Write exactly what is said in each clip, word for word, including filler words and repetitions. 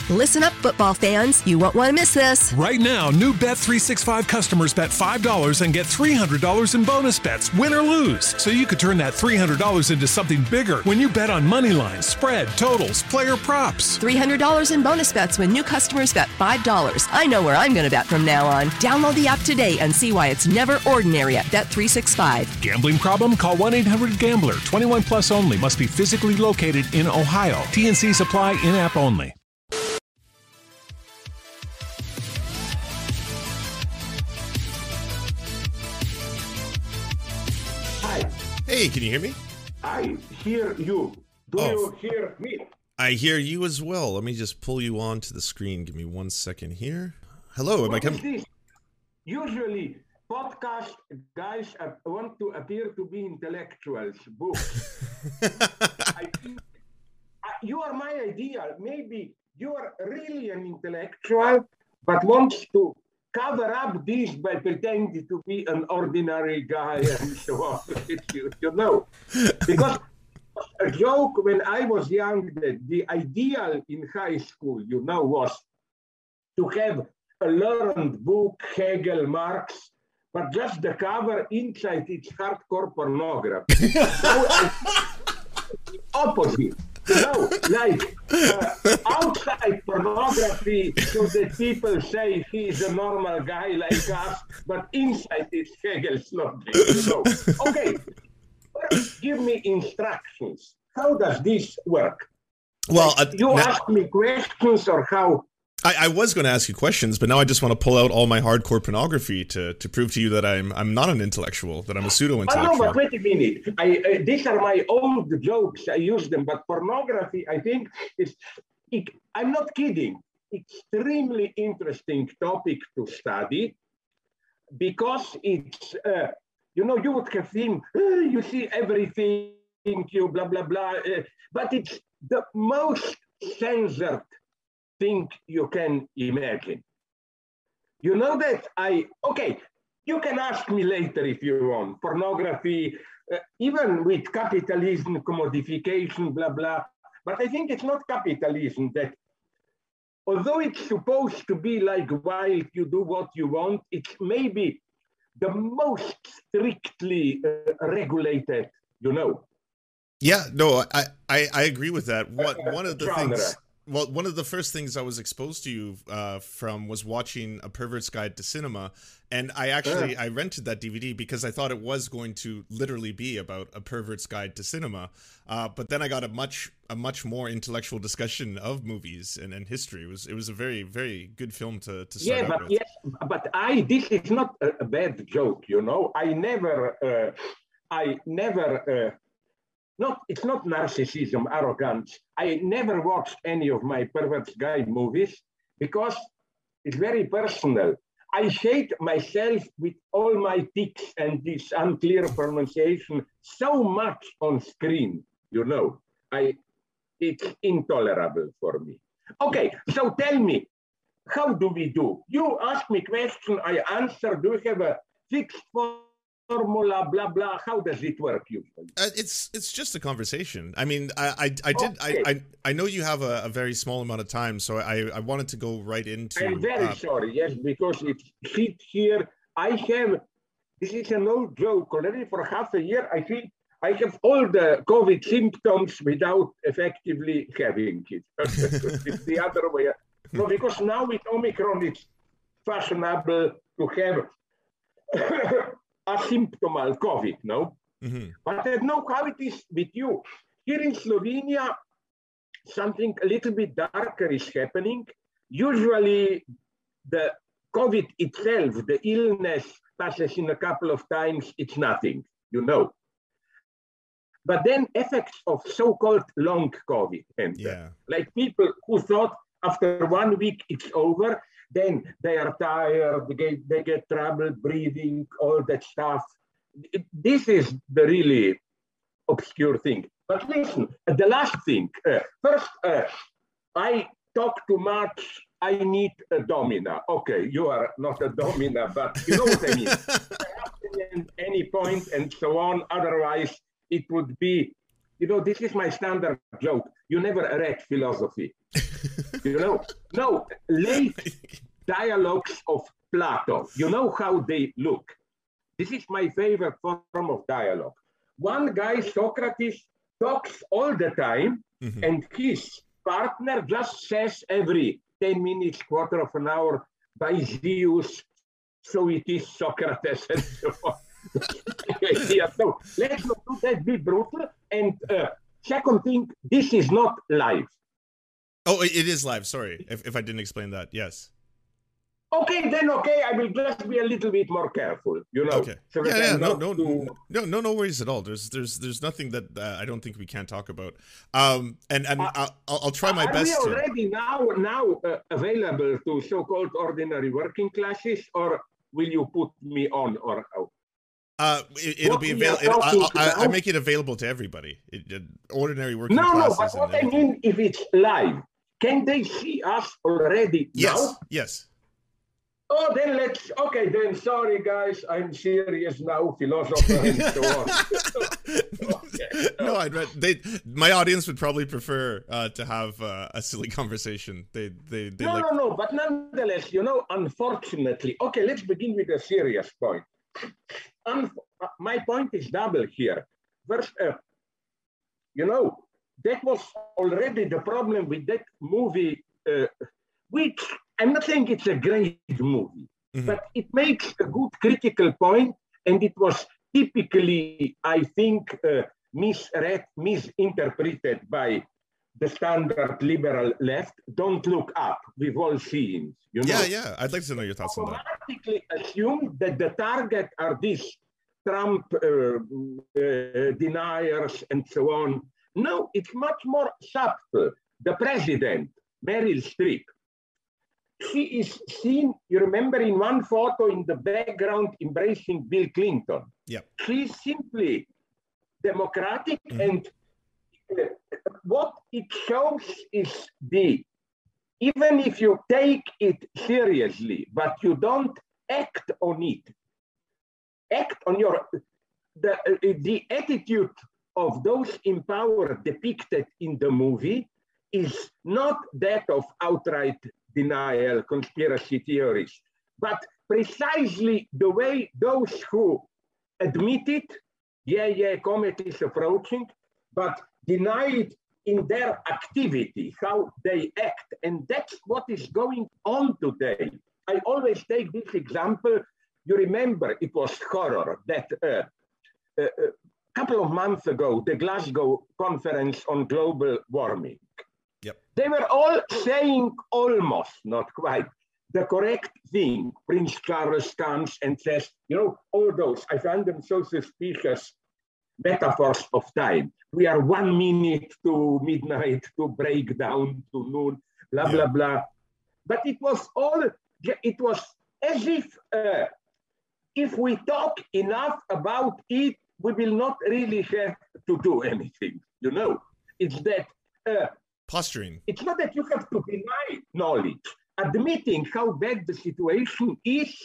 Listen up, football fans. You won't want to miss this. Right now, new Bet three sixty-five customers bet five dollars and get three hundred dollars in bonus bets, win or lose. So you could turn that three hundred dollars into something bigger when you bet on money lines, spread, totals, player props. three hundred dollars in bonus bets when new customers bet five dollars. I know where I'm going to bet from now on. Download the app today and see why it's never ordinary at Bet three sixty-five. Gambling problem? Call one eight hundred gambler. twenty-one plus only. Must be physically located in Ohio. T N Cs apply. In-app only. Hey, can you hear me? I hear you. Do Oh. you hear me? I hear you as well. Let me just pull you onto the screen. Give me one second here. Hello, am I What is coming? this? Usually, podcast guys uh, want to appear to be intellectuals. Books. I think uh, you are my ideal. Maybe you are really an intellectual, but wants to cover up this by pretending to be an ordinary guy and so on. you, you know, because a joke when I was young, that the ideal in high school, you know, was to have a learned book, Hegel, Marx, but just the cover inside it's hardcore pornography. So I, the opposite. You know, like uh, outside pornography, so that people say he's a normal guy like us, but inside it's Hegel's logic, you know. Okay, give me instructions. How does this work? Well, uh, You now- ask me questions or how? I, I was going to ask you questions, but now I just want to pull out all my hardcore pornography to, to prove to you that I'm I'm not an intellectual, that I'm a Oh, pseudo-intellectual. no, but wait a minute. I, uh, these are my old jokes. I use them, but pornography, I think, is, it, I'm not kidding, extremely interesting topic to study because it's, uh, you know, you would have seen, uh, you see everything, you blah, blah, blah, uh, but it's the most censored thing you can imagine. You know that I, okay, you can ask me later if you want. Pornography, uh, even with capitalism, commodification, blah, blah. But I think it's not capitalism that, although it's supposed to be like wild, you do what you want, it's maybe the most strictly uh, regulated, you know. Yeah, no, I, I, I agree with that. What Uh, one of the genre. things, well, one of the first things I was exposed to you uh, from was watching A Pervert's Guide to Cinema, and I actually I rented that D V D because I thought it was going to literally be about a pervert's guide to cinema. Uh, but then I got a much a much more intellectual discussion of movies and, and history. It was it was a very very good film to to start Yeah, out but with. yes, but I this is not a, a bad joke, you know. I never, uh, I never. Uh, Not, it's not narcissism, arrogance. I never watched any of my Pervert's Guide movies because it's very personal. I hate myself with all my tics and this unclear pronunciation so much on screen, you know. I, it's intolerable for me. Okay, so tell me, how do we do? You ask me question, I answer. Do we have a fixed form? Formula, blah blah. How does it work usually? Uh, it's it's just a conversation. I mean, I I, I did Okay. I, I I know you have a, a very small amount of time, so I I wanted to go right into. I'm very uh, sorry, yes, because it fit here. I have, this is an old joke already for half a year. I think I have all the COVID symptoms without effectively having it. It's the other way. No, because now with Omicron, it's fashionable to have asymptomal COVID, no? mm-hmm. But I don't know how it is with you. Here in Slovenia, something a little bit darker is happening. Usually the COVID itself, the illness passes in a couple of times, it's nothing, you know. But then effects of so-called long COVID enter. Yeah. Like people who thought after one week it's over, then they are tired, they get, they get trouble breathing, all that stuff. It- this is the really obscure thing. But listen, the last thing. Uh, first, uh, I talk too much. I need a domina. Okay, you are not a domina, but you know what I mean. At any point and so on. Otherwise, it would be, you know, this is my standard joke. You never read philosophy. You know, no, late dialogues of Plato. You know how they look. This is my favorite form of dialogue. One guy, Socrates, talks all the time, mm-hmm. and his partner just says every ten minutes, quarter of an hour, by Zeus, so it is Socrates, and so on. Yeah, so let's not do that, be brutal. And uh, second thing, this is not live. Oh, it is live. Sorry if, if I didn't explain that. Yes. Okay, then okay, I will just be a little bit more careful, you know. Okay. So yeah, yeah, no, no, to... no, no, no worries at all. There's, there's, there's nothing that uh, I don't think we can't talk about. Um, and and uh, I'll, I'll try my are best. Are we already to... now now uh, available to so-called ordinary working classes, or will you put me on or out? Uh, it, it'll what be available. I, I, I make it available to everybody. It, it, ordinary working no, classes. No, but what I mean, if it's live, can they see us already yes, now? Yes. Oh, then let's. Okay, then. Sorry, guys. I'm serious now, philosopher and so on. Okay, no. no, I'd read. They, my audience would probably prefer uh, to have uh, a silly conversation. They, they, they. No, like... no, no. But nonetheless, you know, unfortunately. Okay, let's begin with a serious point. Un- my point is double here. First, uh, you know, that was already the problem with that movie, uh, which. I'm not saying it's a great movie, mm-hmm. but it makes a good critical point, and it was typically, I think, uh, misread, misinterpreted by the standard liberal left. Don't look up. We've all seen, you know. Yeah, yeah. I'd like to know your thoughts on that. Automatically assume that the target are these Trump uh, uh, deniers and so on. No, it's much more subtle. The president, Meryl Streep. She is seen, you remember, in one photo in the background embracing Bill Clinton. Yeah. She's simply democratic, mm-hmm. and uh, what it shows is the, even if you take it seriously, but you don't act on it, act on your, the, uh, the attitude of those in power depicted in the movie is not that of outright denial, conspiracy theories, but precisely the way those who admit it, yeah, yeah, comet is approaching, but deny it in their activity, how they act. And that's what is going on today. I always take this example. You remember it was horror that uh, uh, a couple of months ago, the Glasgow Conference on Global Warming. Yep. They were all saying almost, not quite, the correct thing. Prince Charles comes and says, you know, all those, I find them so suspicious metaphors of time. We are one minute to midnight, to breakdown, to noon, blah, yeah. blah, blah. But it was all, it was as if, uh, if we talk enough about it, we will not really have to do anything, you know. It's that... Uh, Posturing. It's not that you have to deny knowledge. Admitting how bad the situation is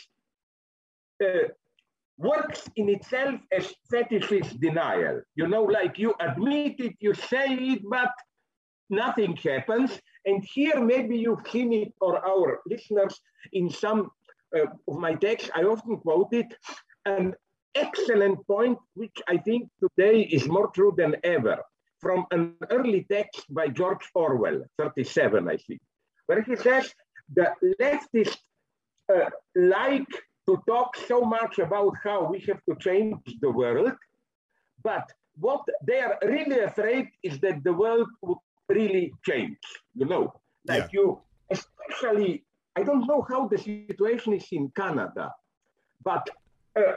uh, works in itself as fetishist denial. You know, like you admit it, you say it, but nothing happens. And here, maybe you've seen it, or our listeners, in some uh, of my texts, I often quote it, an excellent point, which I think today is more true than ever, from an early text by George Orwell, thirty-seven, I think, where he says the leftists uh, like to talk so much about how we have to change the world, but what they are really afraid is that the world would really change, you know, like yeah. you, especially, I don't know how the situation is in Canada, but uh,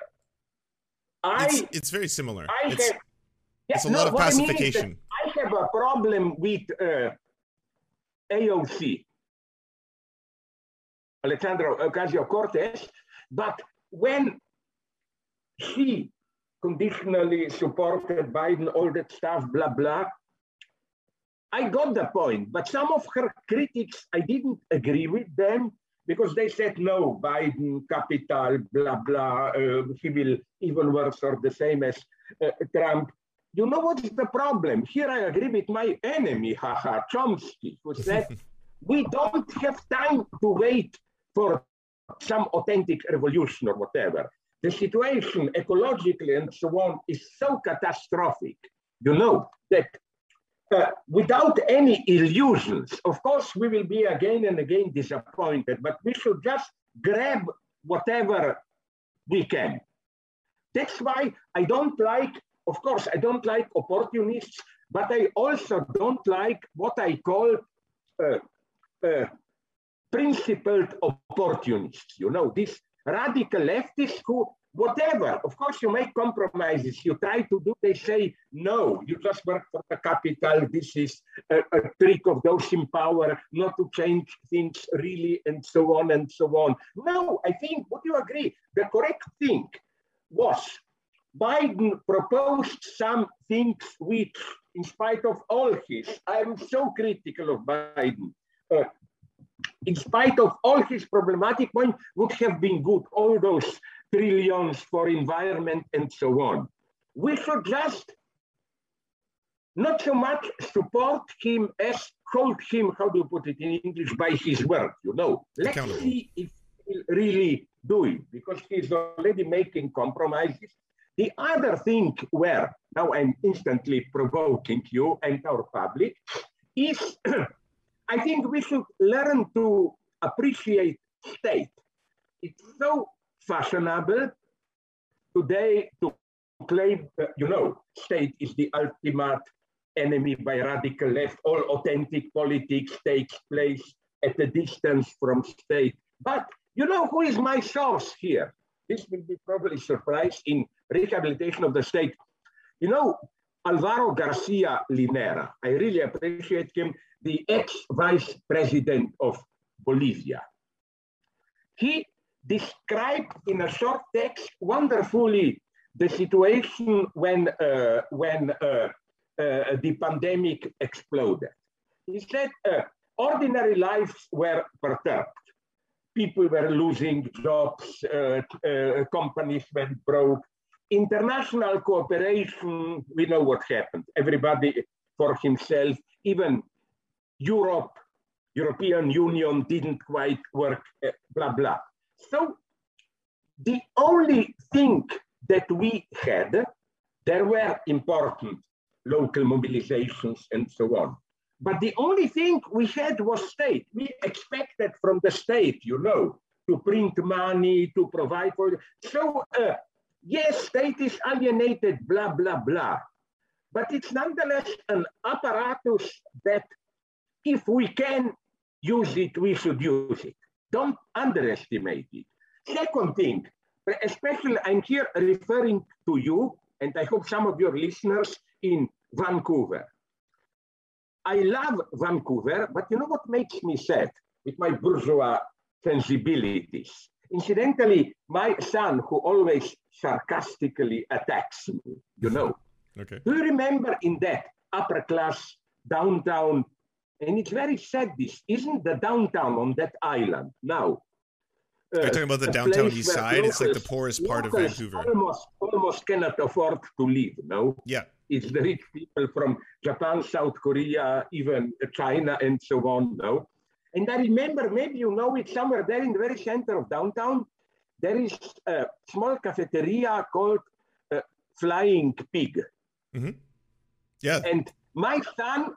I... It's, it's very similar. I it's... have, Yeah, It's a no, lot of pacification. I, mean I have a problem with uh, A O C, Alexandra Ocasio-Cortez, but when she conditionally supported Biden, all that stuff, blah, blah, I got the point. But some of her critics, I didn't agree with them because they said, no, Biden, capital, blah, blah, uh, he will even worse or the same as uh, Trump. You know what is the problem? Here I agree with my enemy, haha, Chomsky, who said, we don't have time to wait for some authentic revolution or whatever. The situation ecologically and so on is so catastrophic, you know, that uh, without any illusions, of course, we will be again and again disappointed, but we should just grab whatever we can. That's why I don't like, of course, I don't like opportunists, but I also don't like what I call uh, uh, principled opportunists. You know, these radical leftists who, whatever, of course, you make compromises, you try to do, they say, no, you just work for the capital, this is a, a trick of those in power, not to change things really, and so on and so on. No, I think, would you agree, the correct thing was Biden proposed some things which, in spite of all his, I'm so critical of Biden, uh, in spite of all his problematic points, would have been good, all those trillions for environment and so on. We should just not so much support him as hold him, how do you put it in English, by his word, you know. Let's see if he'll really do it, because he's already making compromises. The other thing where, now I'm instantly provoking you and our public, is I think we should learn to appreciate state. It's so fashionable today to claim, uh, you know, state is the ultimate enemy by radical left. All authentic politics takes place at a distance from state. But you know who is my source here? This will be probably surprised in rehabilitation of the state. You know, Alvaro Garcia Linera, I really appreciate him, the ex-vice president of Bolivia. He described in a short text wonderfully the situation when, uh, when uh, uh, the pandemic exploded. He said uh, ordinary lives were perturbed. People were losing jobs, uh, uh, companies went broke. International cooperation, we know what happened. Everybody for himself, even Europe, European Union didn't quite work, uh, blah, blah. So the only thing that we had, there were important local mobilizations and so on. But the only thing we had was state. We expected from the state, you know, to print money, to provide for. So, uh, yes, state is alienated, blah, blah, blah. But it's nonetheless an apparatus that if we can use it, we should use it. Don't underestimate it. Second thing, especially I'm here referring to you, and I hope some of your listeners in Vancouver. I love Vancouver, but you know what makes me sad with my bourgeois sensibilities? Incidentally, my son, who always sarcastically attacks me, you know, okay. Do you remember in that upper class downtown, and it's very sad, this isn't the downtown on that island now. Uh, Are you talking about the downtown east side? Locals, it's like the poorest part of Vancouver. Almost, almost cannot afford to live, no? Yeah. It's the rich people from Japan, South Korea, even China, and so on, no? And I remember, maybe you know it, somewhere there in the very center of downtown, there is a small cafeteria called uh, Flying Pig. Mm-hmm. Yeah. And my son,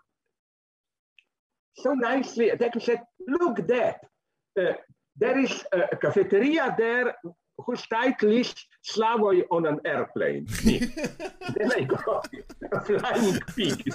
so nicely, they said, look there, uh, there is a cafeteria there whose title is Slavoj on an airplane. Then I go, Flying Pig.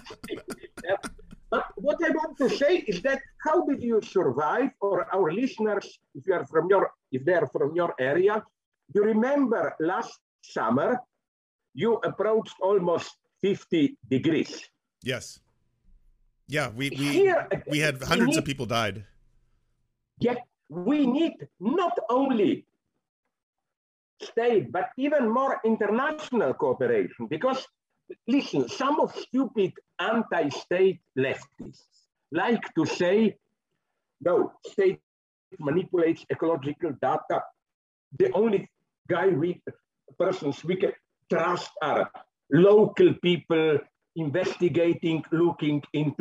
But what I want to say is that how did you survive, or our listeners, if you are from your, if they are from your area, you remember last summer, you approached almost fifty degrees. Yes. Yeah, we we, Here, we had hundreds we need, of people died. Yet we need not only state, but even more international cooperation. Because, listen, some of stupid anti-state leftists like to say, no, state manipulates ecological data. The only guy we, persons we can trust are local people investigating, looking into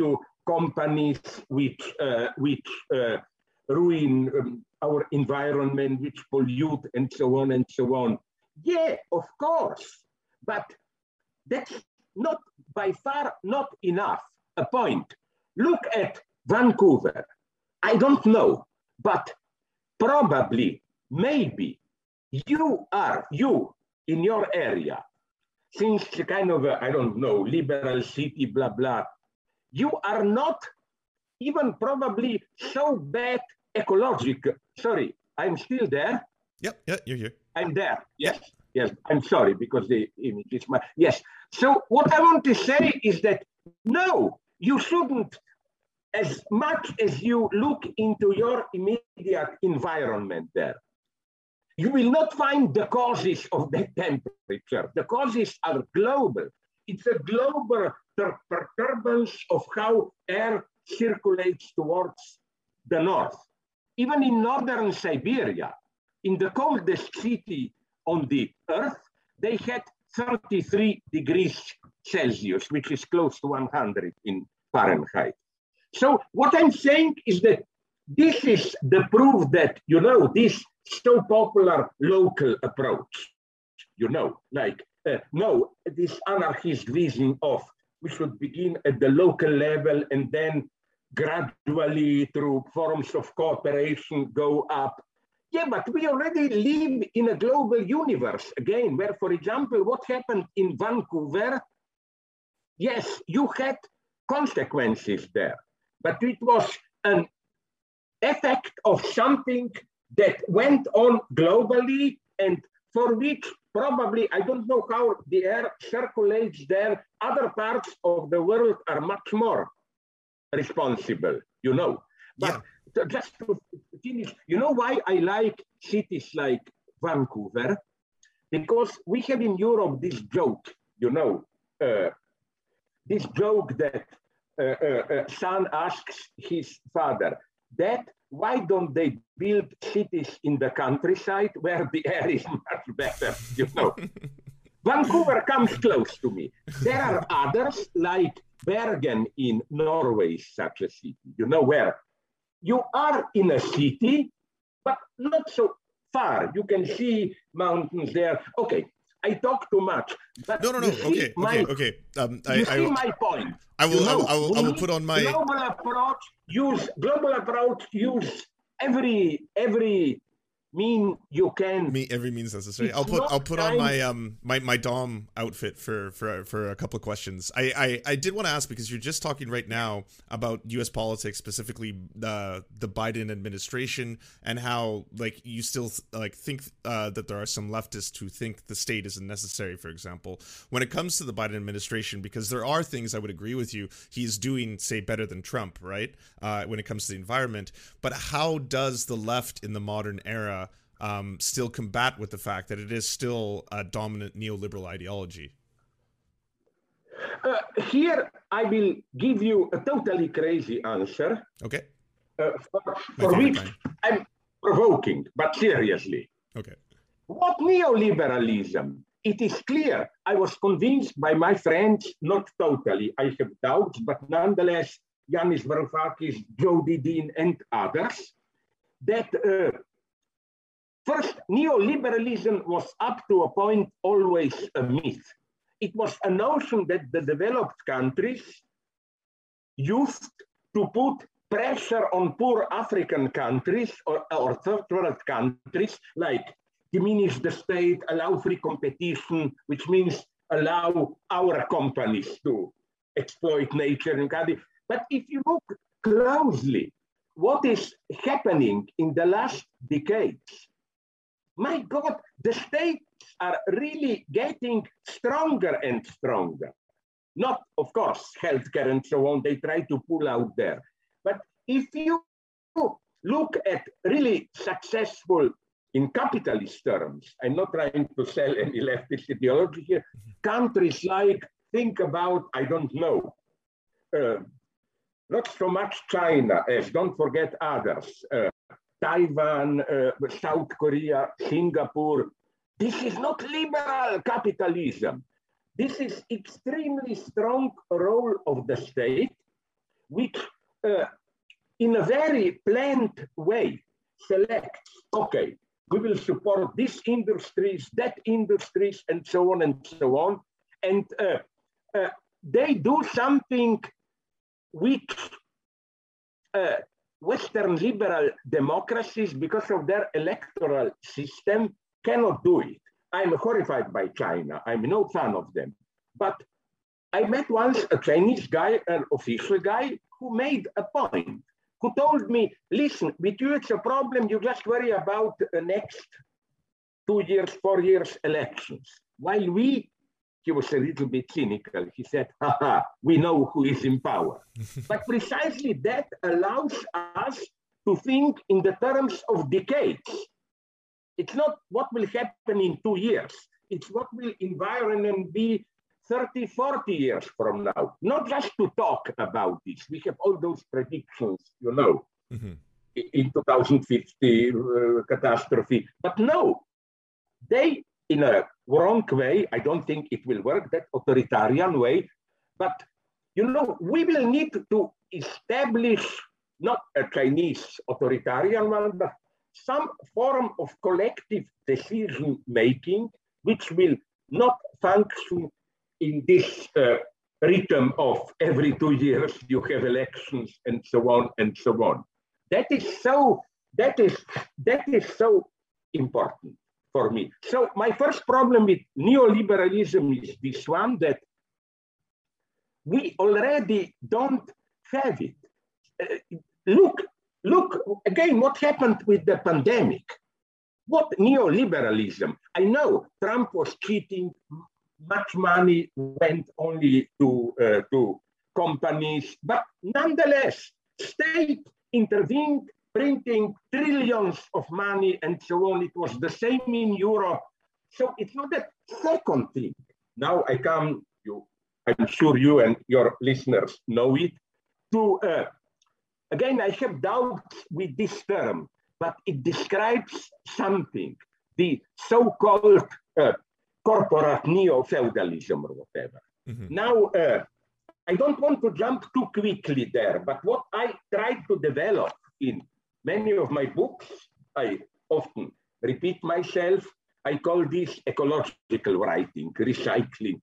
companies which, uh, which uh, ruin um, our environment, which pollute, and so on and so on. Yeah, of course, but that's not by far not enough. A point. Look at Vancouver. I don't know, but probably, maybe, you are, you in your area, since the kind of, a, I don't know, liberal city, blah, blah, you are not even probably so bad ecological. Sorry, I'm still there. Yep, yeah, you're here. I'm there, yes, yes, I'm sorry, because the image is my, yes. So what I want to say is that, no, you shouldn't, as much as you look into your immediate environment there, you will not find the causes of the temperature. The causes are global. It's a global perturbance of how air circulates towards the north. Even in northern Siberia, in the coldest city on the earth, they had thirty-three degrees Celsius, which is close to one hundred in Fahrenheit. So what I'm saying is that this is the proof that, you know, this so popular local approach, you know, like, uh, no, this anarchist vision of we should begin at the local level and then gradually through forms of cooperation go up. Yeah, but we already live in a global universe again, where, for example, what happened in Vancouver, yes, you had consequences there, but it was an effect of something that went on globally and for which probably, I don't know how the air circulates there, other parts of the world are much more responsible, you know. But yeah. Just to finish, you know why I like cities like Vancouver? Because we have in Europe this joke, you know, uh, this joke that uh, uh, uh, son asks his father, Dad, why don't they build cities in the countryside where the air is much better, you know? Vancouver comes close to me. There are others like Bergen in Norway, such a city, you know, where you are in a city, but not so far. You can see mountains there. Okay, I talk too much. But no, no, no. Okay, my, okay, okay. Um, I, you see I, my point. I will, you know, I will, I will, I will put on my global approach. Use global approach. Use every every mean you can. Me every means necessary. It's I'll put I'll put on time. my um my, my Dom outfit for for for a couple of questions. I I, I did want to ask, because you're just talking right now about U S politics, specifically the the Biden administration, and how like you still like think uh, that there are some leftists who think the state isn't necessary, for example. When it comes to the Biden administration, because there are things I would agree with you, he's doing, say, better than Trump, right? Uh, when it comes to the environment. But how does the left in the modern era Um, still combat with the fact that it is still a dominant neoliberal ideology? Uh, here, I will give you a totally crazy answer. Okay. Uh, for for which kind. I'm provoking, but seriously. Okay. What neoliberalism? It is clear. I was convinced by my friends, not totally. I have doubts, but nonetheless, Yanis Varoufakis, Jody Dean, and others, that uh, first, neoliberalism was up to a point always a myth. It was a notion that the developed countries used to put pressure on poor African countries or, or third world countries, like diminish the state, allow free competition, which means allow our companies to exploit nature and country. But if you look closely, what is happening in the last decades, my God, the states are really getting stronger and stronger. Not, of course, healthcare and so on, they try to pull out there. But if you look at really successful, in capitalist terms, I'm not trying to sell any leftist ideology here, countries like, think about, I don't know, uh, not so much China, as don't forget others, uh, Taiwan, uh, South Korea, Singapore. This is not liberal capitalism. This is extremely strong role of the state, which uh, in a very planned way selects, okay, we will support these industries, that industries, and so on and so on. And uh, uh, they do something which uh, Western liberal democracies, because of their electoral system, cannot do it. I'm horrified by China. I'm no fan of them. But I met once a Chinese guy, an official guy, who made a point, who told me, listen, with you it's a problem, you just worry about the next two years, four years elections. While we, he was a little bit cynical, he said, haha, we know who is in power. But precisely that allows us to think in the terms of decades. It's not what will happen in two years. It's what will environment be thirty, forty years from now. Not just to talk about this. We have all those predictions, you know, mm-hmm. in two thousand fifty uh, catastrophe. But no, they, in a wrong way, I don't think it will work, that authoritarian way. But, you know, we will need to establish not a Chinese authoritarian one, but some form of collective decision-making, which will not function in this uh, rhythm of every two years you have elections and so on and so on. That is so, that is, that is so important for me. So my first problem with neoliberalism is this one, that we already don't have it. Uh, look, look again what happened with the pandemic. What neoliberalism? I know Trump was cheating, much money went only to, uh, to companies, but nonetheless, state intervened, printing trillions of money and so on. It was the same in Europe. So it's not that second thing. Now I come, you, I'm sure you and your listeners know it, to, uh, again, I have doubts with this term, but it describes something, the so-called uh, corporate neo-feudalism or whatever. Mm-hmm. Now, uh, I don't want to jump too quickly there, but what I try to develop in many of my books, I often repeat myself, I call this ecological writing, recycling.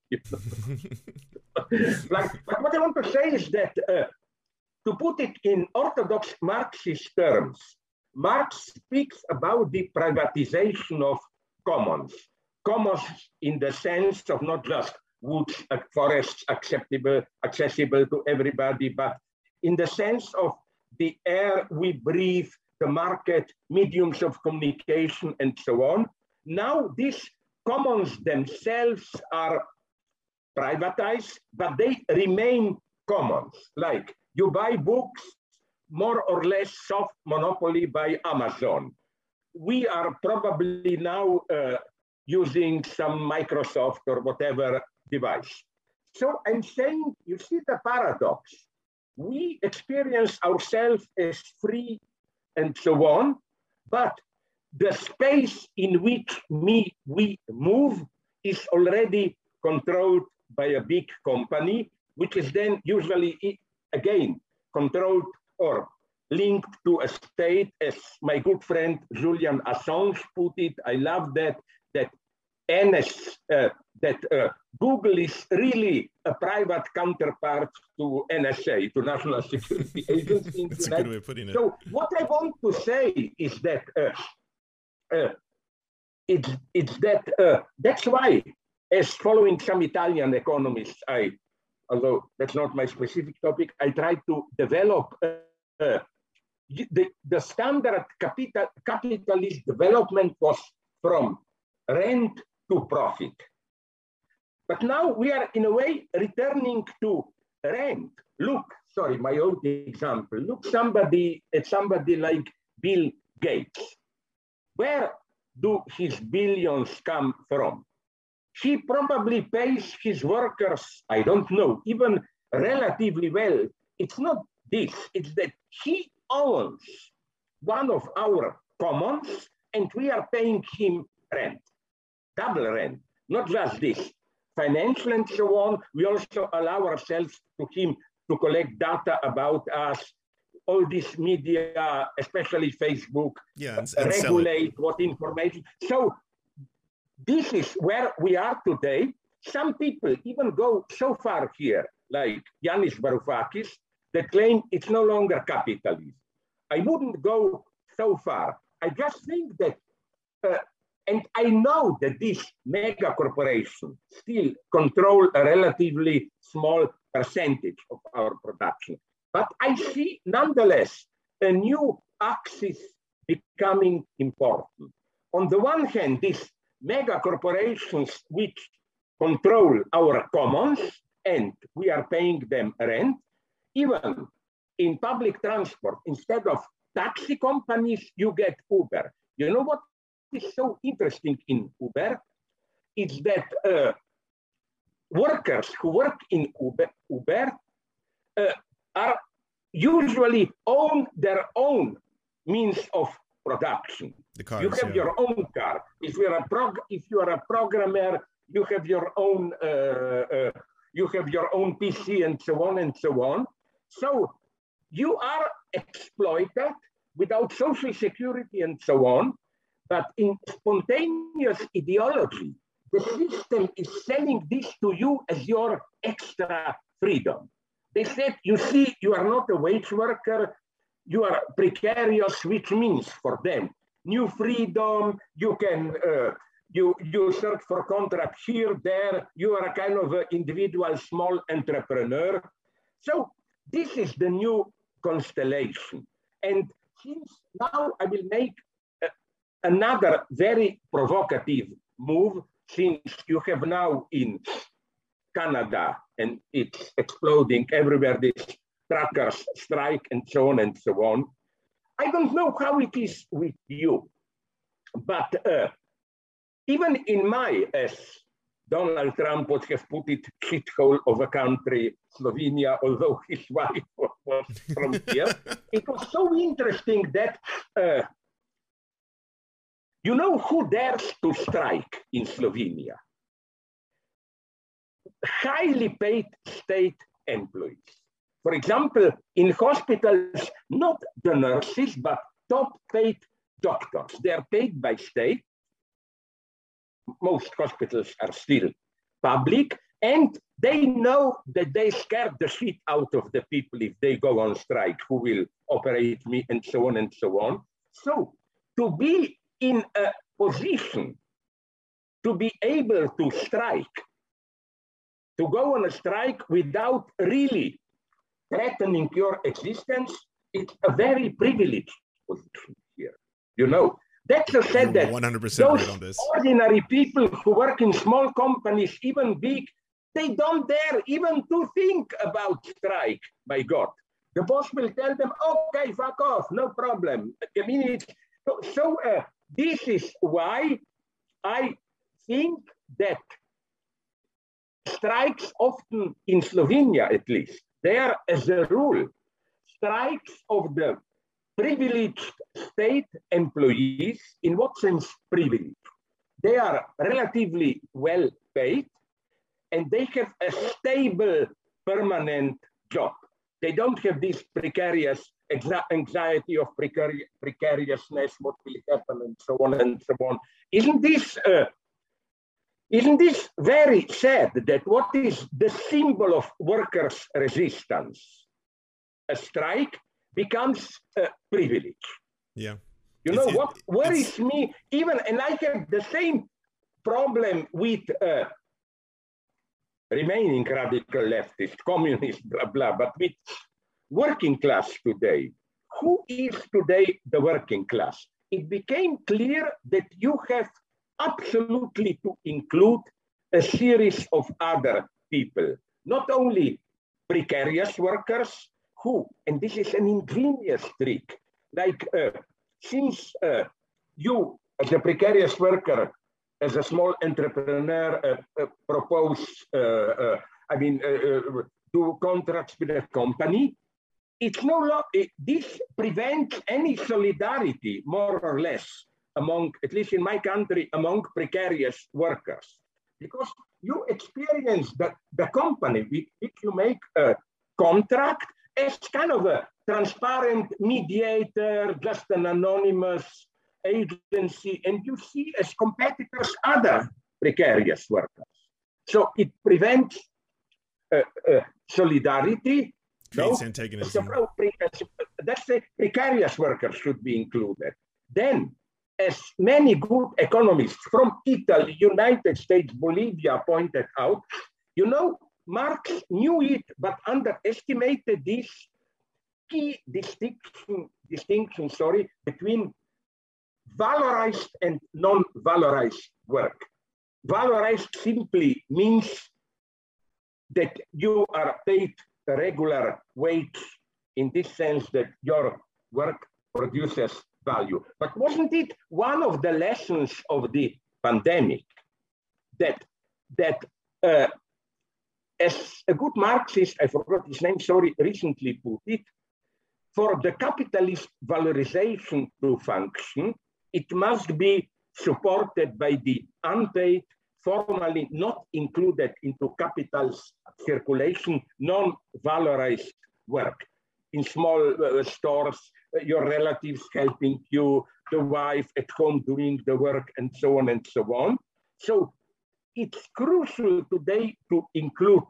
Like, but what I want to say is that, uh, to put it in orthodox Marxist terms, Marx speaks about the privatization of commons. Commons in the sense of not just woods, uh, forests acceptable, accessible to everybody, but in the sense of the air we breathe, the market, mediums of communication, and so on. Now these commons themselves are privatized, but they remain commons. Like you buy books, more or less soft monopoly by Amazon. We are probably now uh, using some Microsoft or whatever device. So I'm saying, you see the paradox. We experience ourselves as free and so on, but the space in which me, we move is already controlled by a big company, which is then usually, again, controlled or linked to a state, as my good friend Julian Assange put it. I love that, that N S, uh, that uh, Google is really a private counterpart to N S A, to National Security Agency. That's a good way of putting it. So what I want to say is that uh, uh, it's, it's that, uh, that's why, as following some Italian economists, I, although that's not my specific topic, I try to develop uh, uh, the, the standard capital, capitalist development was from rent to profit. But now we are in a way returning to rent. Look, sorry, my own example. Look somebody at somebody like Bill Gates. Where do his billions come from? He probably pays his workers, I don't know, even relatively well. It's not this, it's that he owns one of our commons and we are paying him rent, double rent, not just this. Financial and so on, we also allow ourselves to him to collect data about us. All this media, especially Facebook, yeah, and, and regulate what information. So this is where we are today. Some people even go so far here, like Yanis Varoufakis, that claim it's no longer capitalism. I wouldn't go so far. I just think that, uh, and I know that these mega corporations still control a relatively small percentage of our production. But I see nonetheless a new axis becoming important. On the one hand, these mega corporations which control our commons, and we are paying them rent, even in public transport, instead of taxi companies, you get Uber. You know what is so interesting in Uber? It's that uh, workers who work in Uber, Uber uh, are usually own their own means of production. The cars, you have yeah. your own car. If you're a prog if you are a programmer, you have your own uh, uh, you have your own P C and so on and so on. So you are exploited without social security and so on. But in spontaneous ideology, the system is selling this to you as your extra freedom. They said, you see, you are not a wage worker, you are precarious, which means for them, new freedom, you can, uh, you, you search for contract here, there, you are a kind of an individual small entrepreneur. So this is the new constellation. And since now I will make uh, another very provocative move, since you have now in Canada, and it's exploding everywhere, this truckers strike and so on and so on. I don't know how it is with you, but uh, even in my, as Donald Trump would have put it, shithole of a country, Slovenia, although his wife was from here, it was so interesting that, uh, you know who dares to strike in Slovenia? Highly paid state employees. For example, in hospitals, not the nurses, but top paid doctors. They are paid by state. Most hospitals are still public, and they know that they scare the shit out of the people if they go on strike, who will operate me, and so on and so on. So to be in a position to be able to strike, to go on a strike without really threatening your existence, it's a very privileged position here. You know, Dexter said that one hundred percent those right on this. ordinary people who work in small companies, even big, they don't dare even to think about strike, by God. The boss will tell them, okay, fuck off, no problem. I mean, it's, so so uh, this is why I think that strikes often, in Slovenia at least, they are, as a rule, strikes of the privileged state employees. In what sense privileged? They are relatively well paid and they have a stable, permanent job. They don't have this precarious anxiety of precari precariousness, what will happen, and so on and so on. Isn't this uh, Isn't this very sad that what is the symbol of workers' resistance, a strike, becomes a privilege? Yeah. You know, what worries me, even, and I have the same problem with uh, remaining radical leftist, communist, blah, blah, but with working class today. Who is today the working class? It became clear that you have absolutely to include a series of other people, not only precarious workers who, and this is an ingenious trick, like uh, since uh, you as a precarious worker, as a small entrepreneur, uh, uh, propose, uh, uh, I mean, uh, uh, do contracts with a company, it's no lo it, this prevents any solidarity, more or less, among, at least in my country, among precarious workers. Because you experience that the company with which you make a contract as kind of a transparent mediator, just an anonymous agency, and you see as competitors other precarious workers. So it prevents uh, uh, solidarity. Creates no? antagonism. So, that's the precarious workers should be included. Then, as many good economists from Italy, United States, Bolivia pointed out, you know, Marx knew it, but underestimated this key distinction, distinction sorry, between valorized and non-valorized work. Valorized simply means that you are paid a regular wage in this sense that your work produces value. But wasn't it one of the lessons of the pandemic that, that uh, as a good Marxist, I forgot his name, sorry, recently put it, for the capitalist valorization to function, it must be supported by the unpaid, formally not included into capital's circulation, non-valorized work. In small uh, stores, uh, your relatives helping you, the wife at home doing the work, and so on and so on. So it's crucial today to include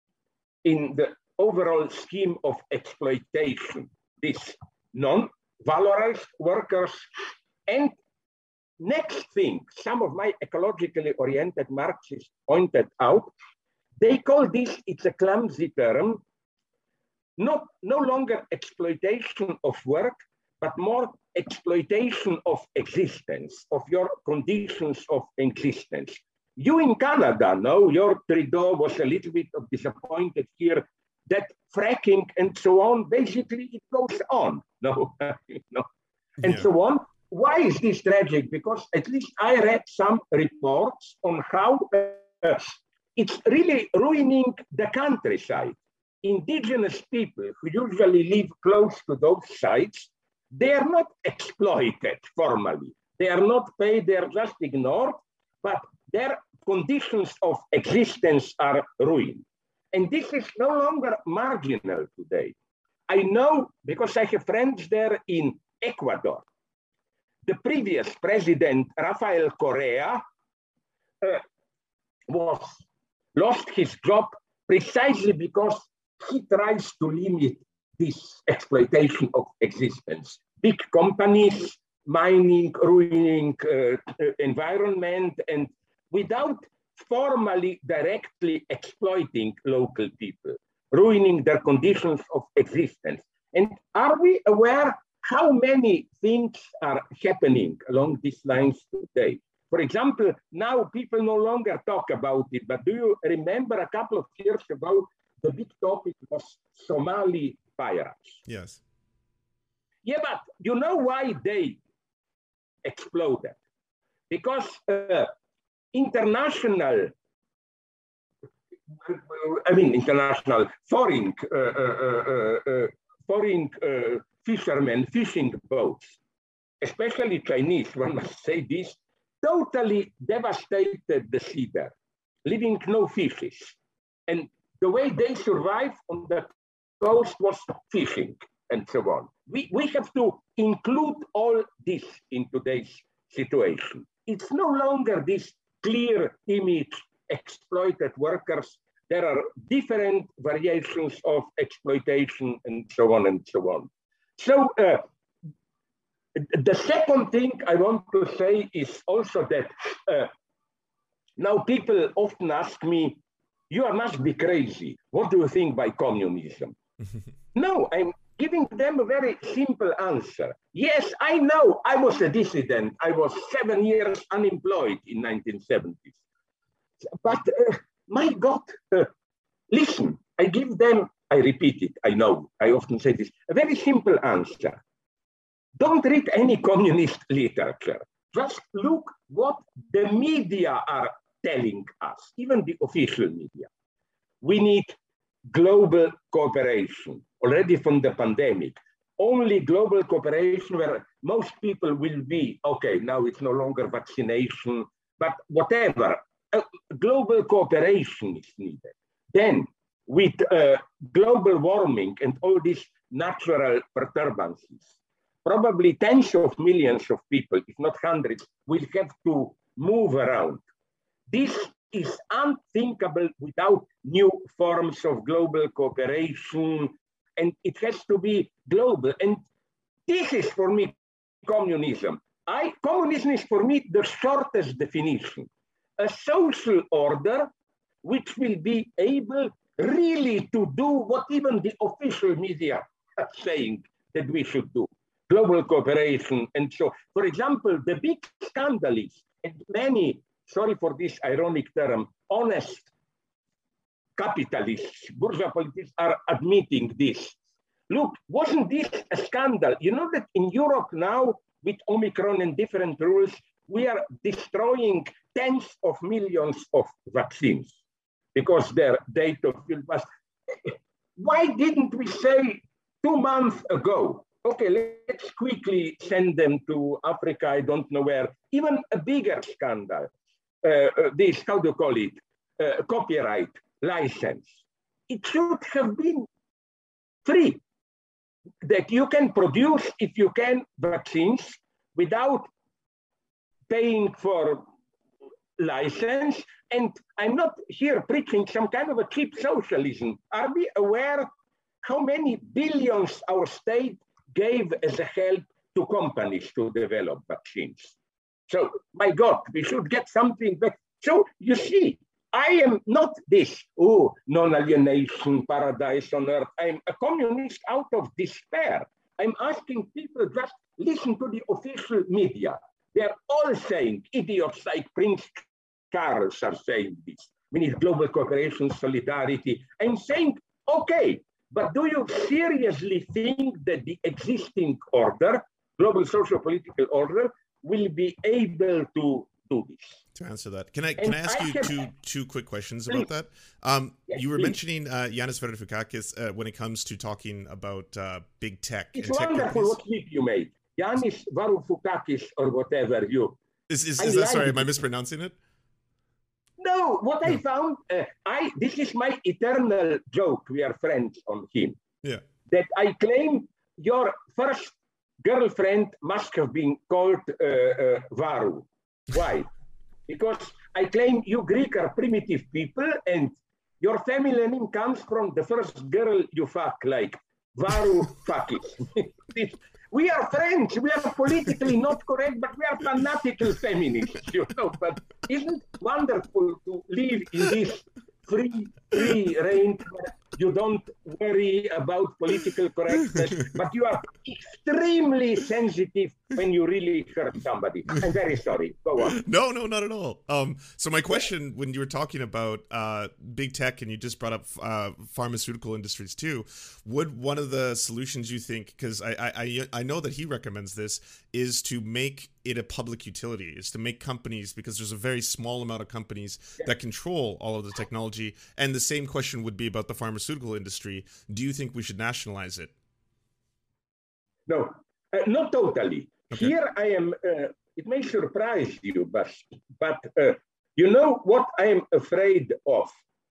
in the overall scheme of exploitation these non-valorized workers. And next thing, some of my ecologically oriented Marxists pointed out, they call this, it's a clumsy term, not, no longer exploitation of work, but more exploitation of existence, of your conditions of existence. You in Canada, no, your Trudeau was a little bit of disappointed here that fracking and so on, basically it goes on, no, no, and yeah. so on. Why is this tragic? Because at least I read some reports on how uh, it's really ruining the countryside. Indigenous people who usually live close to those sites, they are not exploited formally. They are not paid, they are just ignored, but their conditions of existence are ruined. And this is no longer marginal today. I know, because I have friends there in Ecuador, the previous president, Rafael Correa, uh, was lost his job precisely because he tries to limit this exploitation of existence. Big companies, mining, ruining uh, environment, and without formally directly exploiting local people, ruining their conditions of existence. And are we aware how many things are happening along these lines today? For example, now people no longer talk about it, but do you remember a couple of years ago, the big topic was Somali pirates? Yes. Yeah, but you know why they exploded? Because uh, international, I mean, international, foreign, uh, uh, uh, uh, foreign uh, fishermen, fishing boats, especially Chinese, one must say this, totally devastated the sea there, leaving no fishes. And the way they survived on the coast was fishing and so on. We, we have to include all this in today's situation. It's no longer this clear image, exploited workers. There are different variations of exploitation and so on and so on. So uh, the second thing I want to say is also that uh, now people often ask me, you must be crazy. What do you think by communism? No, I'm giving them a very simple answer. Yes, I know I was a dissident. I was seven years unemployed in nineteen seventies. But uh, my God, uh, listen, I give them, I repeat it, I know, I often say this, a very simple answer. Don't read any communist literature. Just look what the media are telling us, even the official media. We need global cooperation, already from the pandemic. Only global cooperation where most people will be, okay, now it's no longer vaccination, but whatever, uh, global cooperation is needed. Then with uh, global warming and all these natural perturbances, probably tens of millions of people, if not hundreds, will have to move around. This is unthinkable without new forms of global cooperation, and it has to be global. And this is, for me, communism. I, communism is, for me, the shortest definition. A social order which will be able really to do what even the official media are saying that we should do. Global cooperation. And so, for example, the big scandal is, and many, sorry for this ironic term, honest capitalists, bourgeois politicians are admitting this. Look, wasn't this a scandal? You know that in Europe now, with Omicron and different rules, we are destroying tens of millions of vaccines because their date of field was. Why didn't we say two months ago, okay, let's quickly send them to Africa, I don't know where, even a bigger scandal, uh, uh, this, how do you call it, uh, copyright license. It should have been free, that you can produce, if you can, vaccines without paying for license. And I'm not here preaching some kind of a cheap socialism. Are we aware how many billions our state gave as a help to companies to develop vaccines? So, my God, we should get something back. So, you see, I am not this, oh, non-alienation, paradise on earth. I'm a communist out of despair. I'm asking people just listen to the official media. They're all saying, idiots like Prince Charles are saying this. We need global cooperation, solidarity. I'm saying, okay, but do you seriously think that the existing order, global social-political order, will be able to do this? To answer that, can I can I ask I you can, two two quick questions about that? Um, yes, you were please. mentioning uh, Yanis Varoufakis uh, when it comes to talking about uh, big tech. It's and tech wonderful companies. What clip you made, Yanis Varoufakis or whatever you. Is is, is that sorry? Am I mispronouncing it? No, what no. I found, uh, I this is my eternal joke. We are friends on him. Yeah. That I claim your first girlfriend must have been called uh, uh, Varu. Why? Because I claim you Greek are primitive people and your family name comes from the first girl you fuck, like Varoufakis. We are friends, we are politically not correct, but we are fanatical feminists, you know. But isn't it wonderful to live in this free, free range where you don't worry about political correctness, but you are extremely sensitive when you really hurt somebody. I'm very sorry. Go on. No, no, not at all. Um, so my question, when you were talking about uh, big tech and you just brought up uh, pharmaceutical industries too, would one of the solutions you think, because I, I, I know that he recommends this, is to make it a public utility, is to make companies, because there's a very small amount of companies yeah. that control all of the technology. And the same question would be about the pharmaceutical industry. Do you think we should nationalize it? No, uh, not totally. Okay. Here I am, uh, it may surprise you, but, but uh, you know what I am afraid of?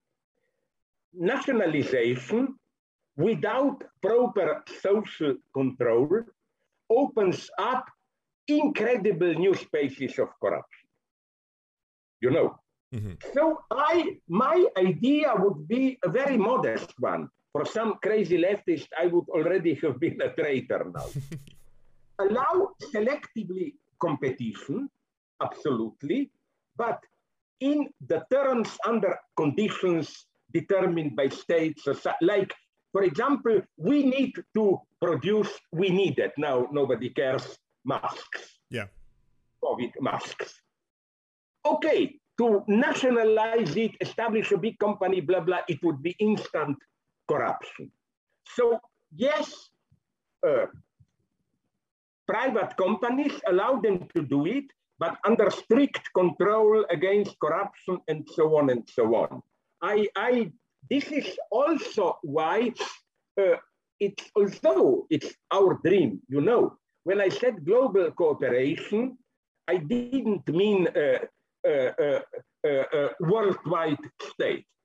Nationalization without proper social control opens up incredible new spaces of corruption. You know? Mm-hmm. So I, my idea would be a very modest one. For some crazy leftist, I would already have been a traitor now. Allow selectively competition, absolutely, but in the terms under conditions determined by states, like, for example, we need to produce, we need it, now nobody cares, masks. Yeah. COVID masks. Okay, to nationalize it, establish a big company, blah, blah, it would be instant corruption. So, yes, uh, private companies, allow them to do it, but under strict control against corruption and so on and so on. I, I, this is also why uh, it's, although it's our dream, you know, when I said global cooperation, I didn't mean a uh, uh, uh, uh, uh, worldwide state.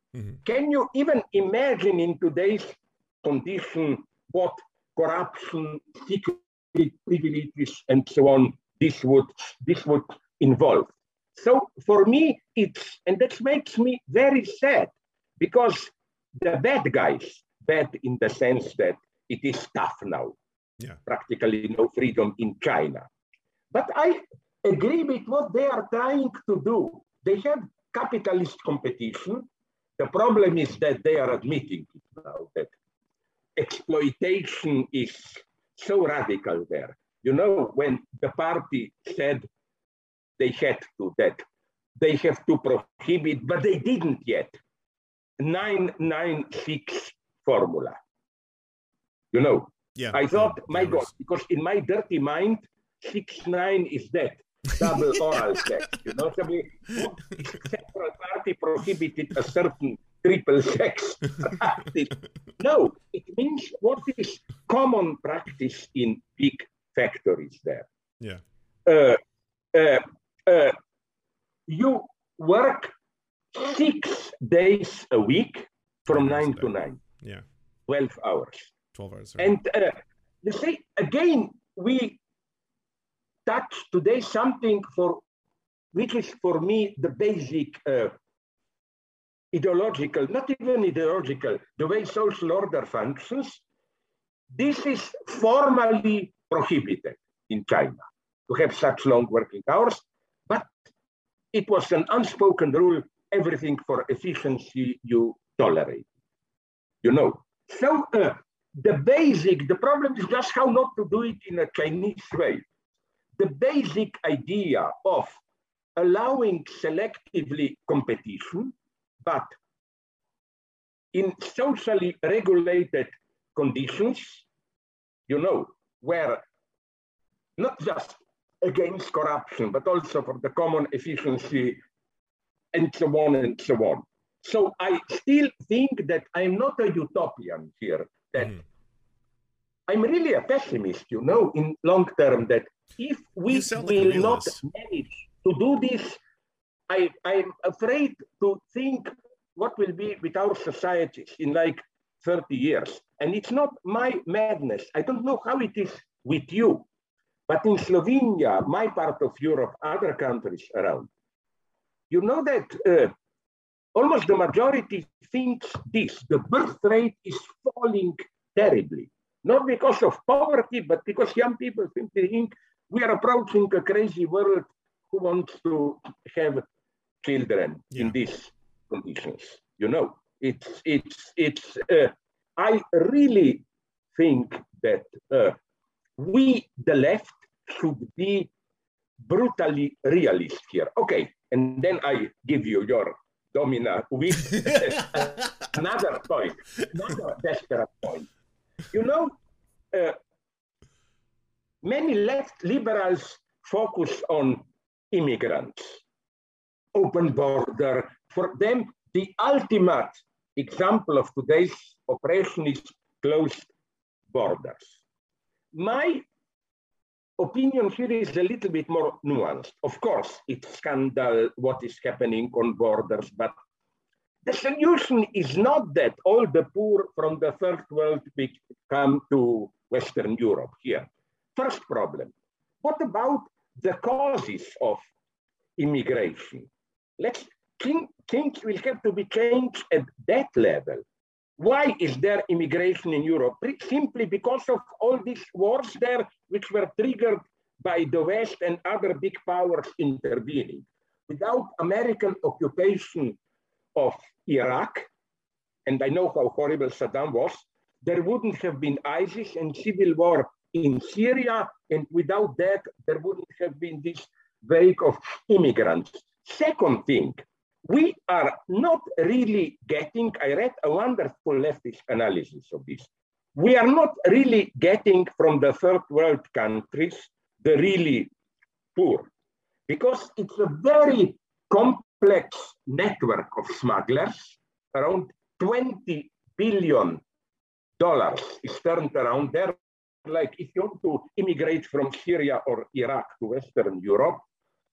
Mm-hmm. Can you even imagine in today's condition what corruption, secret privileges, and so on this would this would involve? So for me, it's, and that makes me very sad, because the bad guys, bad in the sense that it is tough now, yeah, practically no freedom in China. But I agree with what they are trying to do. They have capitalist competition. The problem is that they are admitting it now, that exploitation is so radical there. You know, when the party said they had to, that they have to prohibit, but they didn't yet, nine nine six formula. You know, yeah. I thought, um, my God, was... because in my dirty mind, six nine is that, double oral sex. You know, so we, Central Party prohibited a certain triple sex practice. No, it means what is common practice in big factories there. Yeah. Uh, uh, uh, you work six days a week from nine to nine. Yeah. twelve hours. twelve hours. Right. And uh, you see, again, we touch today something for which is for me the basic uh, ideological, not even ideological, the way social order functions. This is formally prohibited in China to have such long working hours, but it was an unspoken rule, everything for efficiency you tolerate, you know. So uh, the basic, the problem is just how not to do it in a Chinese way. The basic idea of allowing selectively competition, but in socially regulated conditions, you know, where not just against corruption, but also for the common efficiency and so on and so on. So I still think that I'm not a utopian here, that mm. I'm really a pessimist, you know, in long term, that if we will like not manage to do this, I, I'm afraid to think what will be with our societies in like thirty years. And it's not my madness. I don't know how it is with you, but in Slovenia, my part of Europe, other countries around, you know that uh, almost the majority thinks this, the birth rate is falling terribly. Not because of poverty, but because young people simply think we are approaching a crazy world who wants to have children yeah. in these conditions. You know, it's, it's, it's, uh, I really think that uh, we, the left, should be brutally realist here. Okay, and then I give you your domina with another point, another desperate point. You know, uh, many left liberals focus on immigrants, open border. For them, the ultimate example of today's oppression is closed borders. My opinion here is a little bit more nuanced. Of course, it's scandal what is happening on borders, but the solution is not that all the poor from the third world come to Western Europe here. First problem, what about the causes of immigration? Let's think, things will have to be changed at that level. Why is there immigration in Europe? Simply because of all these wars there, which were triggered by the West and other big powers intervening. Without American occupation of Iraq, and I know how horrible Saddam was, there wouldn't have been ISIS and civil war in Syria, and without that, there wouldn't have been this wave of immigrants. Second thing, we are not really getting, I read a wonderful leftist analysis of this, we are not really getting from the third world countries the really poor, because it's a very complex network of smugglers. Around twenty billion dollars is turned around there. Like if you want to immigrate from Syria or Iraq to Western Europe,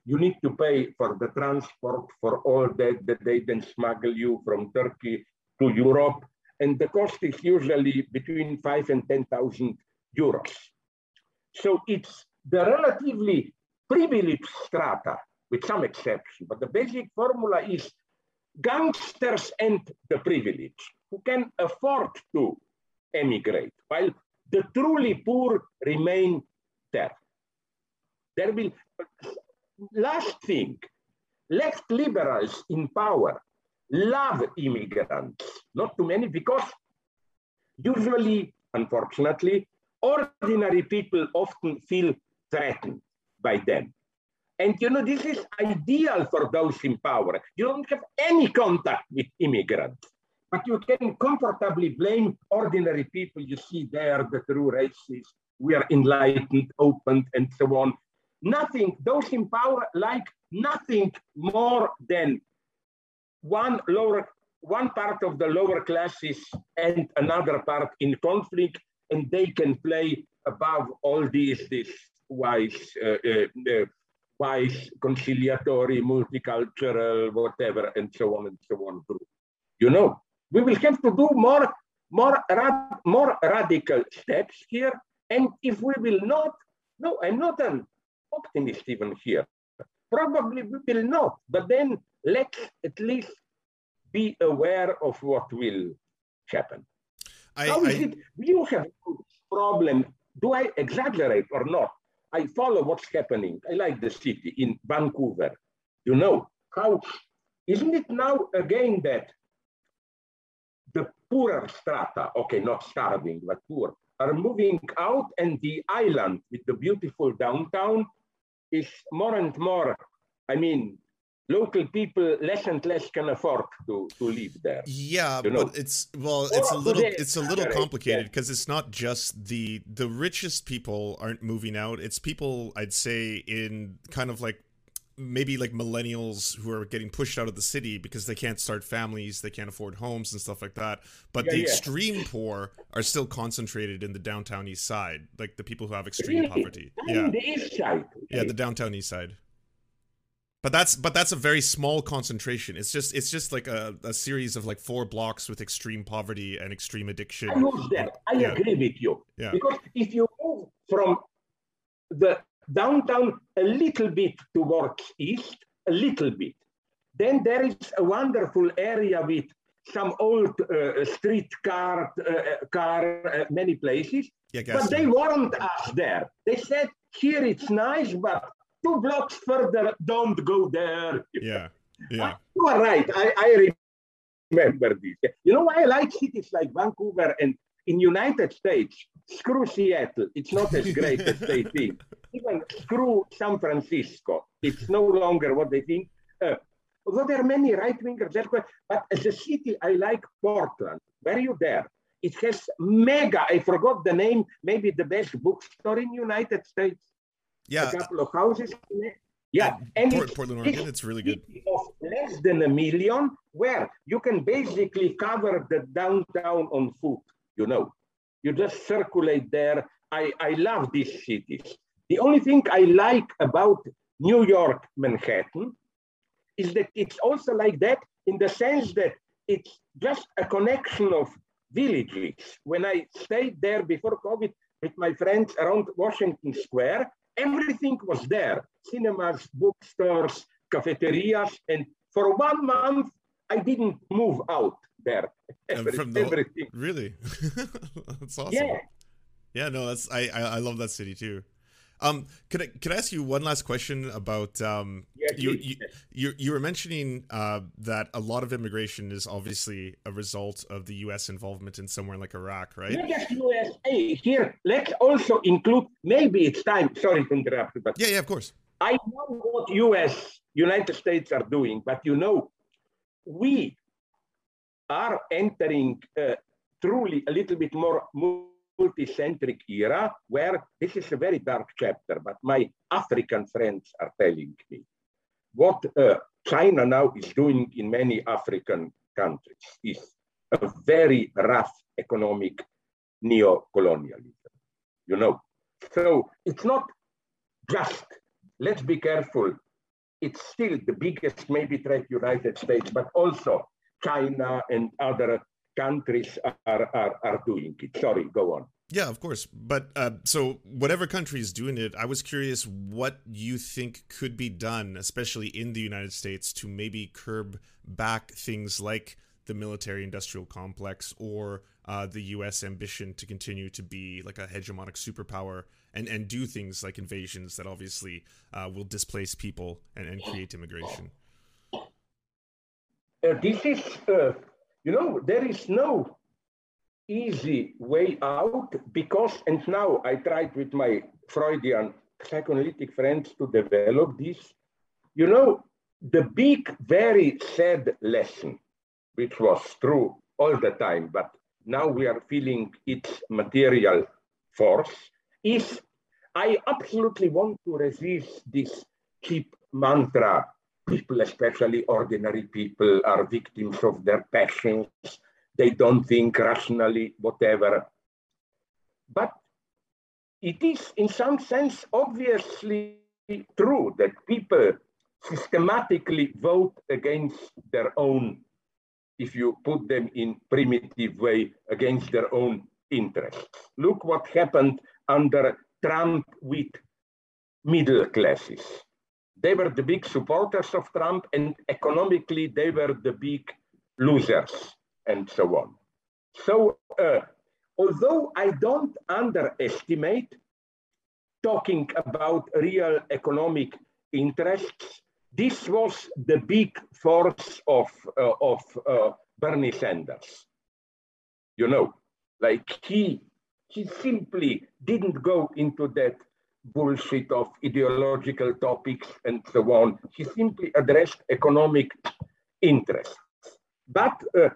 you need to pay for the transport, for all that, that they then smuggle you from Turkey to Europe. And the cost is usually between five and ten thousand euros. So it's the relatively privileged strata, with some exception, but the basic formula is gangsters and the privileged who can afford to emigrate, while the truly poor remain there. There will, last thing, left liberals in power love immigrants, not too many, because usually, unfortunately, ordinary people often feel threatened by them. And you know, this is ideal for those in power. You don't have any contact with immigrants, but you can comfortably blame ordinary people. You see, they are the true racists. We are enlightened, open, and so on. Nothing, those in power like nothing more than one lower, one part of the lower classes and another part in conflict, and they can play above all these, this wise, uh, uh, uh, wise, conciliatory, multicultural, whatever, and so on and so on. You know, we will have to do more, more, rad, more radical steps here. And if we will not, no, I'm not an optimist even here. Probably we will not, but then let's at least be aware of what will happen. I, How is I... it? You have a problem. Do I exaggerate or not? I follow what's happening. I like the city in Vancouver. You know, how, isn't it now again that the poorer strata, okay, not starving, but poor, are moving out, and the island with the beautiful downtown is more and more, I mean, local people less and less can afford to, to live there. Yeah, you know? But it's, well, it's a little, it's a little complicated because it's not just the, the richest people aren't moving out. It's people, I'd say, in kind of like, maybe like millennials who are getting pushed out of the city because they can't start families, they can't afford homes and stuff like that. But yeah, the yeah. extreme poor are still concentrated in the downtown east side, like the people who have extreme really? poverty. I yeah, mean the east side. Yeah, the downtown east side. But that's but that's a very small concentration. It's just it's just like a, a series of like four blocks with extreme poverty and extreme addiction. I know that. I yeah. agree with you. Yeah. Because if you move from the downtown a little bit towards east, a little bit, then there is a wonderful area with some old uh, street car, uh, car uh, many places. Yeah, but they warned us there. They said, here it's nice, but two blocks further, don't go there. Yeah, yeah. You are right. I, I remember this. You know why I like cities like Vancouver and in United States? Screw Seattle. It's not as great as they think. Even screw San Francisco. It's no longer what they think. Uh, although there are many right-wingers there, but as a city, I like Portland. Were you there? It has mega, I forgot the name, maybe the best bookstore in United States. Yeah. A couple of houses. Yeah. And Port, Portland, Oregon, it's, it's really good. Of less than a million, where you can basically cover the downtown on foot, you know. You just circulate there. I, I love these cities. The only thing I like about New York, Manhattan, is that it's also like that in the sense that it's just a connection of villages. When I stayed there before COVID with my friends around Washington Square, everything was there. Cinemas, bookstores, cafeterias, and for one month, I didn't move out there. Every, from the, everything. Really? That's awesome. Yeah. Yeah, no, that's I, I I love that city too. Um, could I could I ask you one last question about um yeah, you, you you you were mentioning uh that a lot of immigration is obviously a result of the U S involvement in somewhere like Iraq, right? Not just U S A. Here, let's also include. Maybe it's time. Sorry to interrupt, but yeah, yeah, of course. I know what U S United States are doing, but you know, we are entering uh, truly a little bit more multi-centric era where this is a very dark chapter, but my African friends are telling me what uh, China now is doing in many African countries is a very rough economic neo-colonialism, you know. So it's not just, let's be careful, it's still the biggest maybe threat, United States, but also China and other countries are, are, are doing it. Sorry, go on. Yeah, of course. But uh, so whatever country is doing it, I was curious what you think could be done, especially in the United States, to maybe curb back things like the military industrial complex or uh, the U S ambition to continue to be like a hegemonic superpower and, and do things like invasions that obviously uh, will displace people and, and create immigration. Uh, this is, uh, you know, there is no easy way out because, and now I tried with my Freudian psychoanalytic friends to develop this, you know, the big, very sad lesson, which was true all the time, but now we are feeling its material force, is I absolutely want to resist this cheap mantra. People, especially ordinary people, are victims of their passions. They don't think rationally, whatever. But it is, in some sense, obviously true that people systematically vote against their own, if you put them in primitive way, against their own interests. Look what happened under Trump with middle classes. They were the big supporters of Trump, and economically they were the big losers, and so on. So, uh, although I don't underestimate talking about real economic interests, this was the big force of, uh, of uh, Bernie Sanders. You know, like he, he simply didn't go into that bullshit of ideological topics and so on. He simply addressed economic interests. But uh,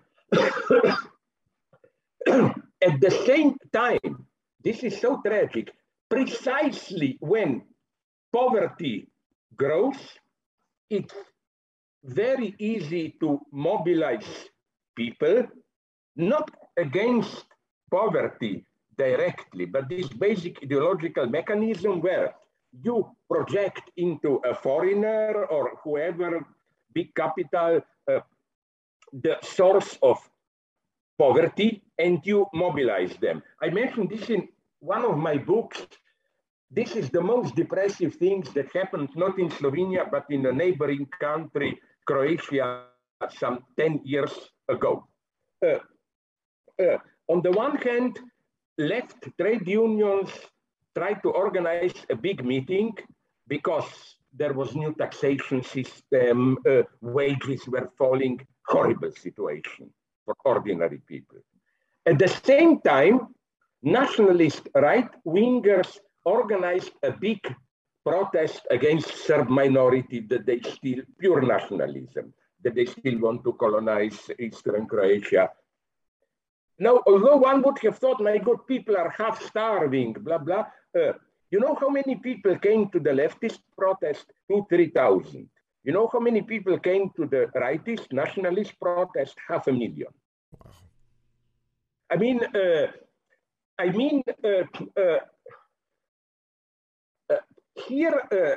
at the same time, this is so tragic, precisely when poverty grows, it's very easy to mobilize people, not against poverty directly, but this basic ideological mechanism where you project into a foreigner or whoever, big capital, uh, the source of poverty, and you mobilize them. I mentioned this in one of my books. This is the most depressive things that happened not in Slovenia, but in a neighboring country, Croatia, some ten years ago. Uh, uh, on the one hand, left trade unions tried to organize a big meeting because there was new taxation system, uh, wages were falling, horrible situation for ordinary people. At the same time, nationalist right-wingers organized a big protest against Serb minority, that they still, pure nationalism, that they still want to colonize Eastern Croatia. Now, although one would have thought, my God, people are half starving, blah, blah. Uh, you know how many people came to the leftist protest? Two, three thousand. You know how many people came to the rightist nationalist protest? Half a million. Wow. I mean, uh, I mean, uh, uh, uh, here, uh,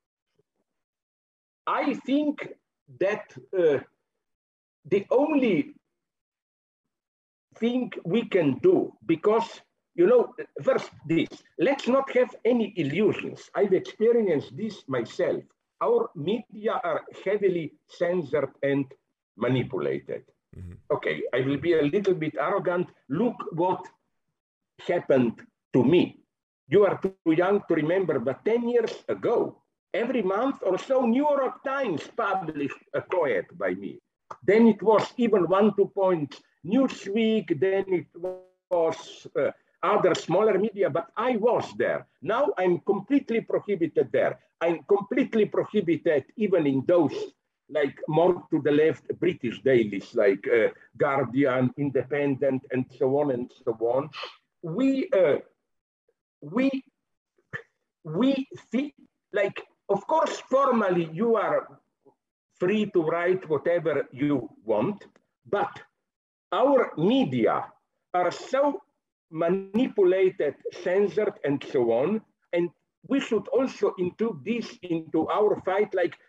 I think that uh, the only thing we can do, because, you know, first this, let's not have any illusions. I've experienced this myself. Our media are heavily censored and manipulated. Mm-hmm. Okay, I will be a little bit arrogant. Look what happened to me. You are too young to remember, but ten years ago, every month or so, New York Times published a co-ed by me. Then it was even one, two points Newsweek, then it was uh, other smaller media, but I was there. Now I'm completely prohibited there. I'm completely prohibited even in those like more to the left British dailies like uh, Guardian, Independent, and so on and so on. We, uh, we, we feel like, of course, formally you are free to write whatever you want, but our media are so manipulated, censored, and so on. And we should also include this into our fight. Like,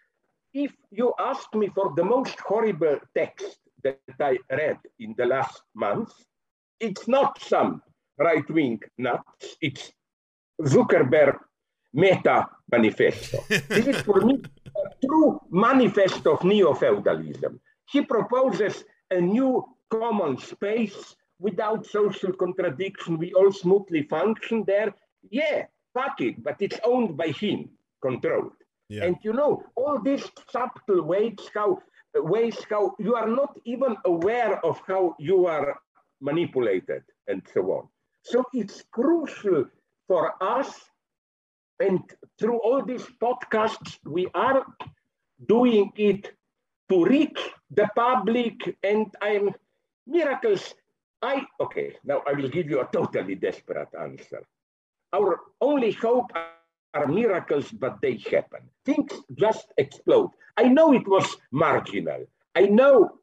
if you ask me for the most horrible text that I read in the last month, it's not some right-wing nuts, it's Zuckerberg Meta Manifesto. This is for me a true manifesto of neo-feudalism. He proposes a new common space without social contradiction. We all smoothly function there. Yeah, fuck it, but it's owned by him, controlled. Yeah. And you know, all these subtle ways how, ways how you are not even aware of how you are manipulated and so on. So it's crucial for us, and through all these podcasts, we are doing it to reach the public, and I'm miracles. I, okay, now I will give you a totally desperate answer. Our only hope are miracles, but they happen. Things just explode. I know it was marginal. I know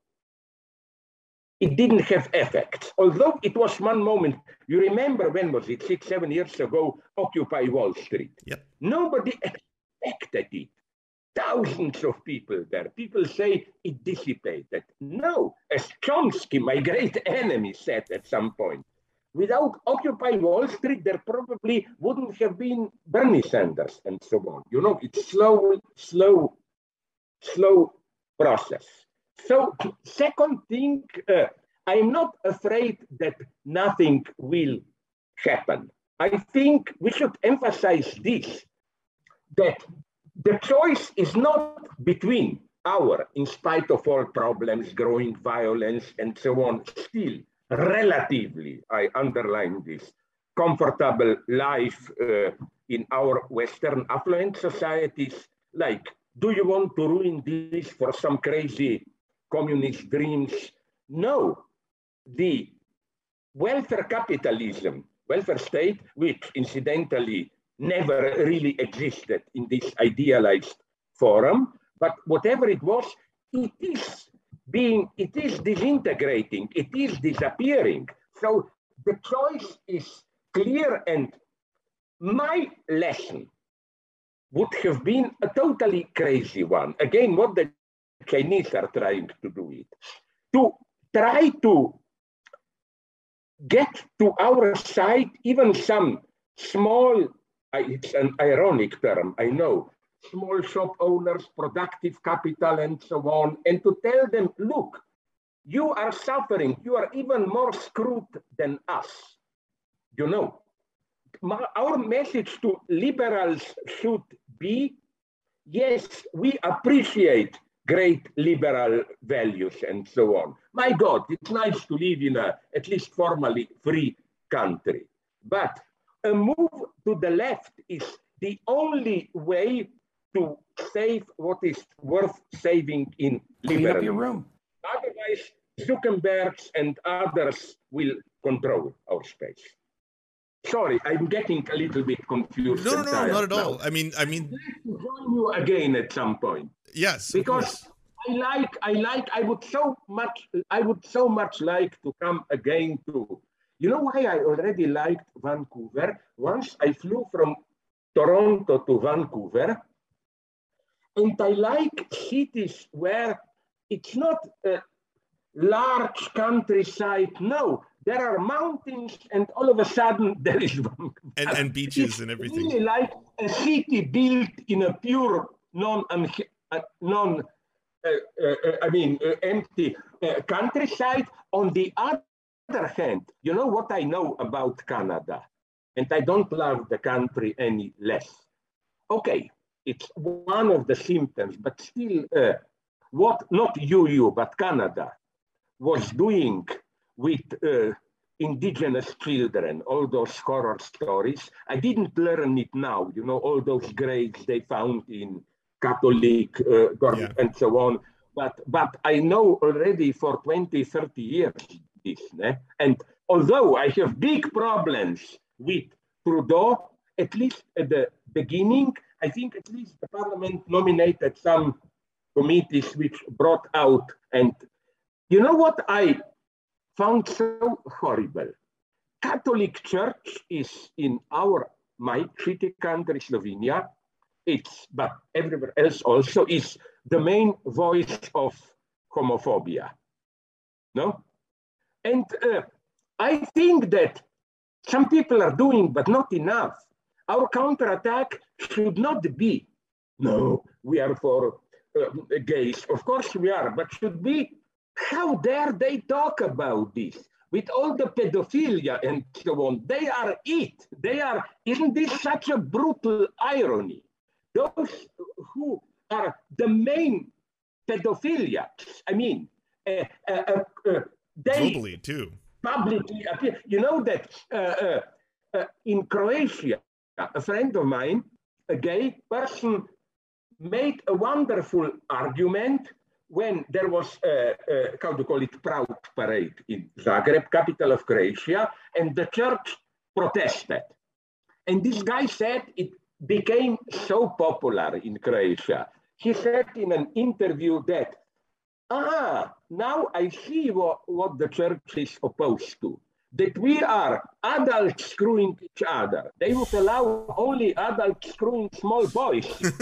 it didn't have effect, although it was one moment. You remember, when was it, six, seven years ago, Occupy Wall Street? Yep. Nobody expected it. Thousands of people there. People say it dissipated. No, as Chomsky, my great enemy, said at some point, without Occupy Wall Street, there probably wouldn't have been Bernie Sanders and so on. You know, it's slow, slow, slow process. So, second thing, uh, I'm not afraid that nothing will happen. I think we should emphasize this, that the choice is not between our, in spite of all problems, growing violence and so on, still relatively, I underline this, comfortable life uh, in our Western affluent societies. Like, do you want to ruin this for some crazy communist dreams? No. The welfare capitalism, welfare state, which incidentally never really existed in this idealized forum, but whatever it was, it is being, it is disintegrating, it is disappearing. So the choice is clear, and my lesson would have been a totally crazy one. Again, what the Chinese are trying to do it, to try to get to our side even some small, it's an ironic term, I know, small shop owners, productive capital, and so on, and to tell them, look, you are suffering, you are even more screwed than us. You know, my, our message to liberals should be, yes, we appreciate great liberal values and so on. My God, it's nice to live in a, at least formally, free country. But a move to the left is the only way to save what is worth saving in liberalism. Clean up your room. Otherwise, Zuckerberg and others will control our space. Sorry, I'm getting a little bit confused. No, no, no, not at all. Now. I mean, I mean, I'd like to join you again at some point. Yes, because I like, I like, I would so much, I would so much like to come again to. You know why I already liked Vancouver? Once I flew from Toronto to Vancouver, and I like cities where it's not a large countryside. No, there are mountains, and all of a sudden there is Vancouver. And, and beaches it's and everything. Really like a city built in a pure, non, uh, non, uh, uh, I mean, uh, empty uh, countryside. On the other hand, you know what I know about Canada, and I don't love the country any less. Okay, it's one of the symptoms, but still, uh, what not you, you, but Canada was doing with uh, indigenous children, all those horror stories. I didn't learn it now, you know, all those graves they found in Catholic uh, government yeah. and so on. But, but I know already for twenty, thirty years this. Ne? And although I have big problems with Trudeau, at least at the beginning, I think at least the parliament nominated some committees which brought out. And you know what I found so horrible? Catholic Church is in our, my treaty country, Slovenia, it's, but everywhere else also, is the main voice of homophobia. No? And uh, I think that some people are doing, but not enough. Our counterattack should not be, no, we are for uh, gays. Of course we are, but should be, how dare they talk about this? With all the pedophilia and so on, they are it. They are, isn't this such a brutal irony? Those who are the main pedophilia, I mean, uh, uh, uh, they globally too. Publicly appear. You know that uh, uh, uh, in Croatia, a friend of mine, a gay person, made a wonderful argument when there was, uh, uh, how to call it, Proud Parade in Zagreb, capital of Croatia, and the church protested. And this guy said it became so popular in Croatia. He said in an interview that, ah, now I see what, what the church is opposed to, that we are adults screwing each other. They would allow only adults screwing small boys.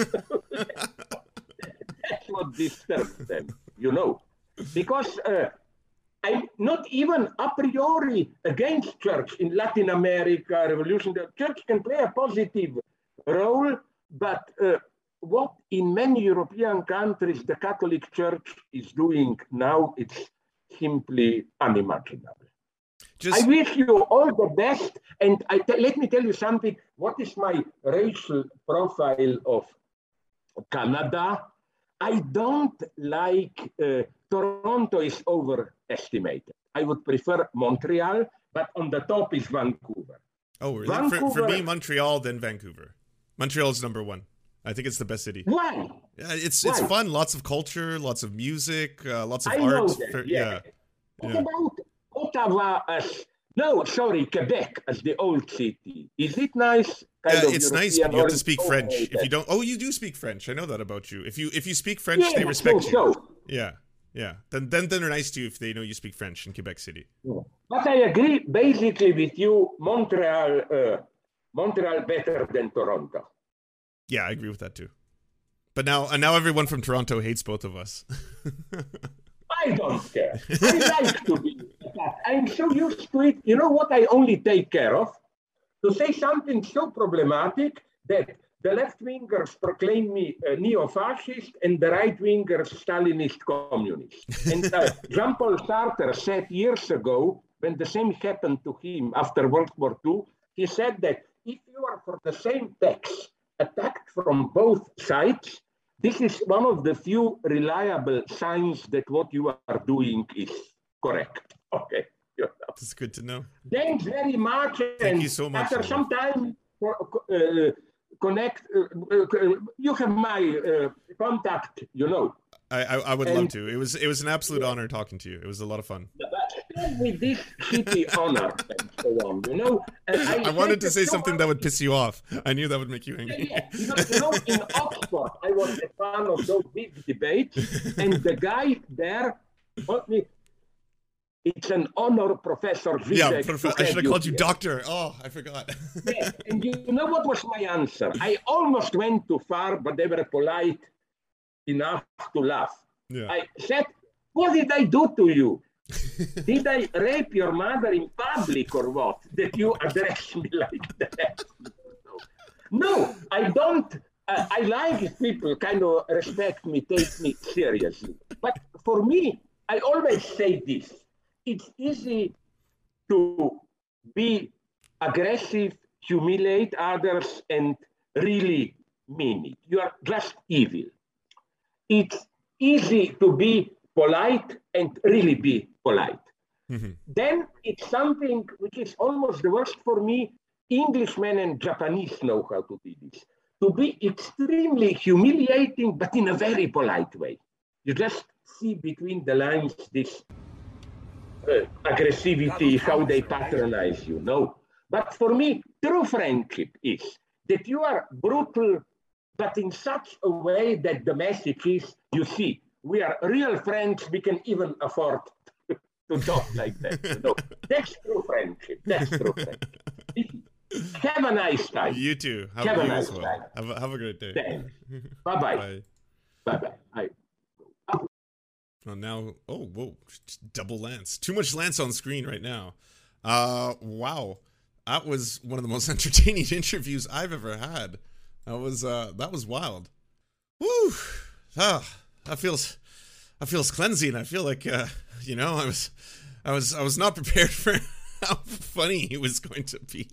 That's what disturbs them, you know. Because uh, I'm not even a priori against church in Latin America, revolution. The church can play a positive role, but uh, what in many European countries the Catholic Church is doing now, it's simply unimaginable. Just... I wish you all the best, and I t- let me tell you something. What is my racial profile of Canada? I don't like, uh, Toronto is overestimated. I would prefer Montreal, but on the top is Vancouver. Oh, really? Vancouver... For, for me, Montreal, then Vancouver. Montreal is number one. I think it's the best city. Why? Yeah, it's Why? it's fun. Lots of culture, lots of music, uh, lots of I art. know that, For, yeah. yeah. What yeah. about Ottawa as, no, sorry, Quebec as the old city? Is it nice? Yeah, Kind of it's European, nice, but you have to speak or French. overrated? If you don't, oh, you do speak French. I know that about you. If you if you speak French, Yeah, they respect so, you. so. Yeah, yeah. Then then they're nice to you if they know you speak French in Quebec City. But I agree basically with you. Montreal, uh, Montreal better than Toronto. Yeah, I agree with that too. But now and now everyone from Toronto hates both of us. I don't care. I like to be. I'm so used to it. You know what I only take care of? To say something so problematic that the left-wingers proclaim me a neo-fascist and the right-wingers Stalinist communist. And uh, Jean-Paul Sartre said years ago, when the same happened to him after World War Two, he said that if you are for the same text attacked from both sides, this is one of the few reliable signs that what you are doing is correct. Okay. That's good to know. Thanks very much. Thank and you so much. After some time, uh, connect. Uh, uh, you have my uh, contact. You know. I I, I would and, love to. It was it was an absolute honor talking to you. It was a lot of fun. With this shitty honor and so on, you know. And I, I wanted to say so something that would piss you off. I knew that would make you angry. Yeah, yeah. Because, you know, in Oxford, I was a fan of those big debates, and the guy there told me, it's an honor, Professor Zizek. Yeah, prof- I should have called you here. doctor. Oh, I forgot. Yeah, and you know what was my answer? I almost went too far, but they were polite enough to laugh. Yeah. I said, what did I do to you? Did I rape your mother in public or what? That you address me like that? No, I don't. Uh, I like if people kind of respect me, take me seriously. But for me, I always say this. It's easy to be aggressive, humiliate others, and really mean it. You are just evil. It's easy to be polite and really be polite. Mm-hmm. Then it's something which is almost the worst for me. Englishmen and Japanese know how to do this. To be extremely humiliating, but in a very polite way. You just see between the lines this uh, aggressivity, how they patronize you. No. But for me, true friendship is that you are brutal, but in such a way that the message is, you see, we are real friends, we can even afford to talk like that. You know? That's true friendship. That's true friendship. If, Have a nice time. You too. Have, Have a you nice as well. time. Have a, have a great day. Thanks. Bye-bye. Bye. Bye-bye. Bye. Oh, now, oh, whoa, double Lance. Too much Lance on screen right now. Uh, wow. That was one of the most entertaining interviews I've ever had. That was, uh, that was wild. Woo. Ah, that feels, that feels cleansing. I feel like, uh, you know, I was, I was, I was not prepared for how funny he was going to be.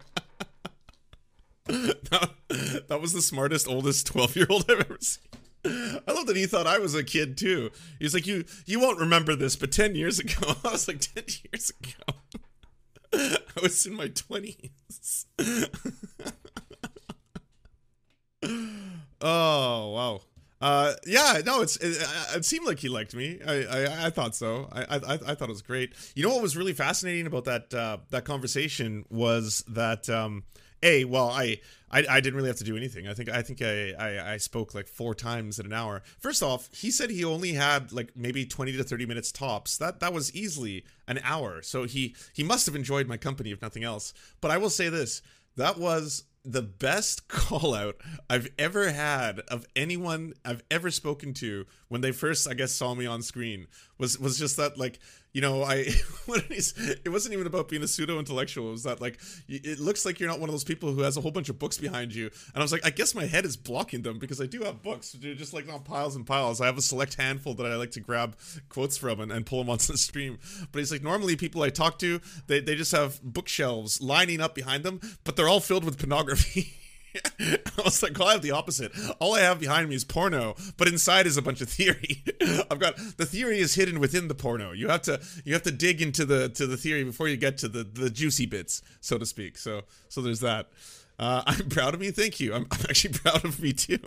that, that was the smartest, oldest twelve-year-old I've ever seen. I love that he thought I was a kid too. He's like, you you won't remember this, but ten years ago, I was like, ten years ago, I was in my twenties. Oh, wow. Uh, yeah, no, it's it, it seemed like he liked me. I I, I thought so. I, I I thought it was great. You know what was really fascinating about that uh, that conversation was that um, a well I. I, I didn't really have to do anything. I think I think I, I, I spoke like four times in an hour. First off, he said he only had like maybe twenty to thirty minutes tops. That that was easily an hour. So he he must have enjoyed my company if nothing else. But I will say this, that was the best call out I've ever had of anyone I've ever spoken to when they first, I guess, saw me on screen. Was was just that, like, you know, I what is it wasn't even about being a pseudo intellectual. It was that, like, it looks like you're not one of those people who has a whole bunch of books behind you. And I was like, I guess my head is blocking them because I do have books. They're just like not piles and piles. I have a select handful that I like to grab quotes from and, and pull them onto the stream. But he's like, normally people I talk to, they, they just have bookshelves lining up behind them, but they're all filled with pornography. I was like, well, I have the opposite. All I have behind me is porno, but inside is a bunch of theory. I've got the theory is hidden within the porno. You have to you have to dig into the to the theory before you get to the the juicy bits, so to speak. So so there's that. Uh, I'm proud of me. Thank you. I'm, I'm actually proud of me too.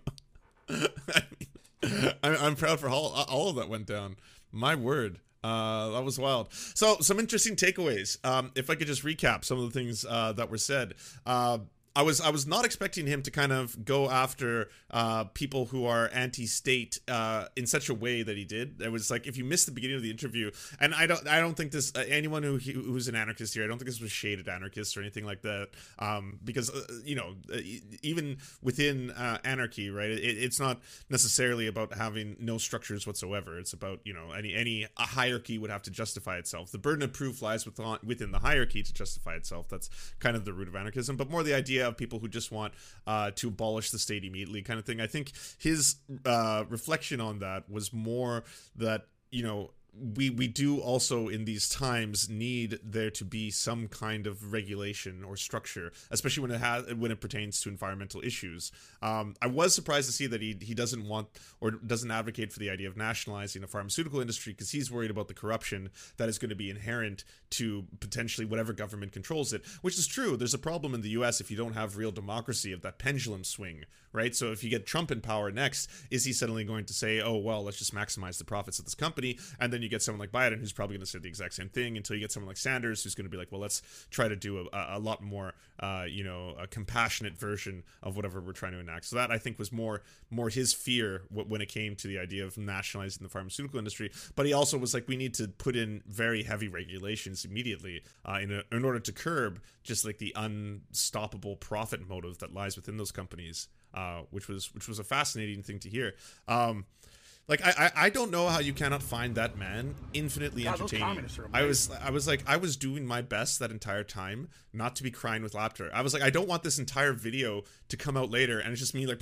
I mean, I'm, I'm proud for all all of that went down. My word. Uh, that was wild. So some interesting takeaways. Um, if I could just recap some of the things uh, that were said. Uh, I was I was not expecting him to kind of go after uh, people who are anti-state uh, in such a way that he did. It was like, if you missed the beginning of the interview, and I don't I don't think this uh, anyone who who's an anarchist here, I don't think this was shaded anarchists or anything like that. Um, because uh, you know, even within uh, anarchy, right? It, it's not necessarily about having no structures whatsoever. It's about, you know, any any a hierarchy would have to justify itself. The burden of proof lies within within the hierarchy to justify itself. That's kind of the root of anarchism. But more the idea of people who just want uh, to abolish the state immediately, kind of thing. I think his uh, reflection on that was more that, you know, we we do also in these times need there to be some kind of regulation or structure, especially when it has when it pertains to environmental issues. Um, I was surprised to see that he he doesn't want or doesn't advocate for the idea of nationalizing the pharmaceutical industry, because he's worried about the corruption that is going to be inherent to potentially whatever government controls it, which is true. There's a problem in the U S if you don't have real democracy, of that pendulum swing, right? So if you get Trump in power next, is he suddenly going to say, oh, well, let's just maximize the profits of this company? And then you get someone like Biden who's probably going to say the exact same thing, until you get someone like Sanders who's going to be like, well, let's try to do a, a lot more, uh, you know, a compassionate version of whatever we're trying to enact. So that, I think, was more more his fear when it came to the idea of nationalizing the pharmaceutical industry. But he also was like, we need to put in very heavy regulations immediately uh, in, a, in order to curb just like the unstoppable profit motive that lies within those companies, uh, which was which was a fascinating thing to hear. Um, Like I, I don't know how you cannot find that man infinitely entertaining. I was I was like I was doing my best that entire time not to be crying with laughter. I was like, I don't want this entire video to come out later and it's just me like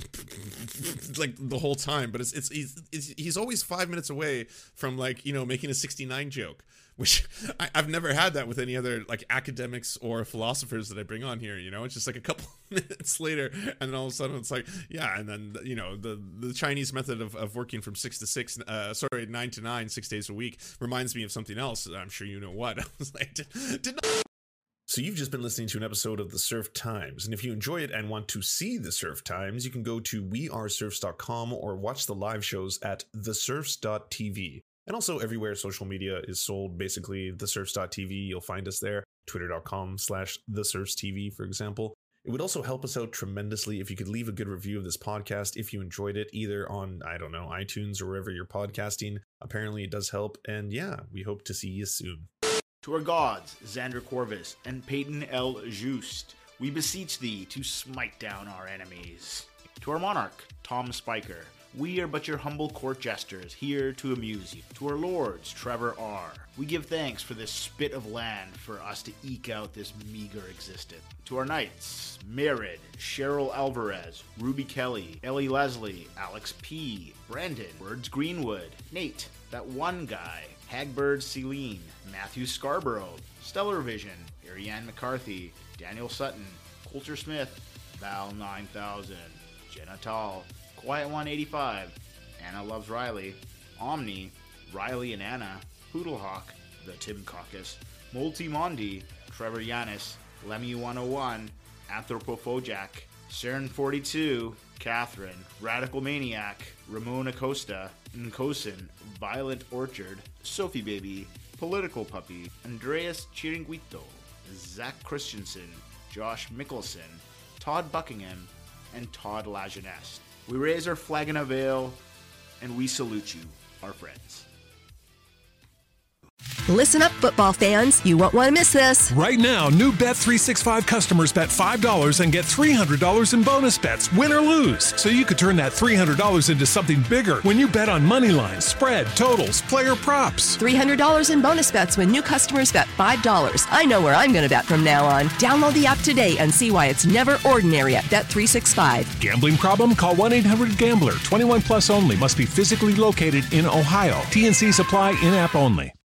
like the whole time. But it's it's he's, it's he's always five minutes away from, like, you know, making a sixty-nine joke, which I, I've never had that with any other like academics or philosophers that I bring on here. You know, it's just like a couple minutes later, and then all of a sudden it's like, yeah, and then, you know, the the Chinese method of, of working from six to six, uh, sorry, nine to nine, six days a week reminds me of something else. I'm sure you know what. I was like, did, did not. So you've just been listening to an episode of The Surf Times, and if you enjoy it and want to see The Surf Times, you can go to we are surfs dot com or watch the live shows at the surfs dot t v. And also everywhere social media is sold, basically the surfs dot t v, you'll find us there. twitter dot com slash the surfs t v, for example. It would also help us out tremendously if you could leave a good review of this podcast if you enjoyed it, either on, I don't know, iTunes or wherever you're podcasting. Apparently it does help, and yeah, we hope to see you soon. To our gods, Xander Corvus and Peyton L. Just, we beseech thee to smite down our enemies. To our monarch, Tom Spiker, we are but your humble court jesters, here to amuse you. To our lords, Trevor R., we give thanks for this spit of land for us to eke out this meager existence. To our knights, Merid, Cheryl Alvarez, Ruby Kelly, Ellie Leslie, Alex P., Brandon, Words Greenwood, Nate, that one guy, Hagbird Celine, Matthew Scarborough, Stellar Vision, Ariane McCarthy, Daniel Sutton, Coulter Smith, Val nine thousand, Jenna Tall, Quiet one eighty-five, Anna Loves Riley, Omni, Riley and Anna, Poodlehawk, The Tim Caucus, Multi Mondi, Trevor Yanis, Lemmy one oh one, Anthropophojack, Saren forty-two, Catherine, Radical Maniac, Ramon Acosta, Nkosin, Violent Orchard, Sophie Baby, Political Puppy, Andreas Chiringuito, Zach Christensen, Josh Mickelson, Todd Buckingham, and Todd Lajeunesse. We raise our flag in a veil, and we salute you, our friends. Listen up, football fans. You won't want to miss this. Right now, new Bet three sixty-five customers bet five dollars and get three hundred dollars in bonus bets, win or lose. So you could turn that three hundred dollars into something bigger when you bet on money lines, spread, totals, player props. three hundred dollars in bonus bets when new customers bet five dollars. I know where I'm going to bet from now on. Download the app today and see why it's never ordinary at Bet three sixty-five. Gambling problem? Call one eight hundred gambler. twenty-one plus only. Must be physically located in Ohio. T and C's apply in-app only.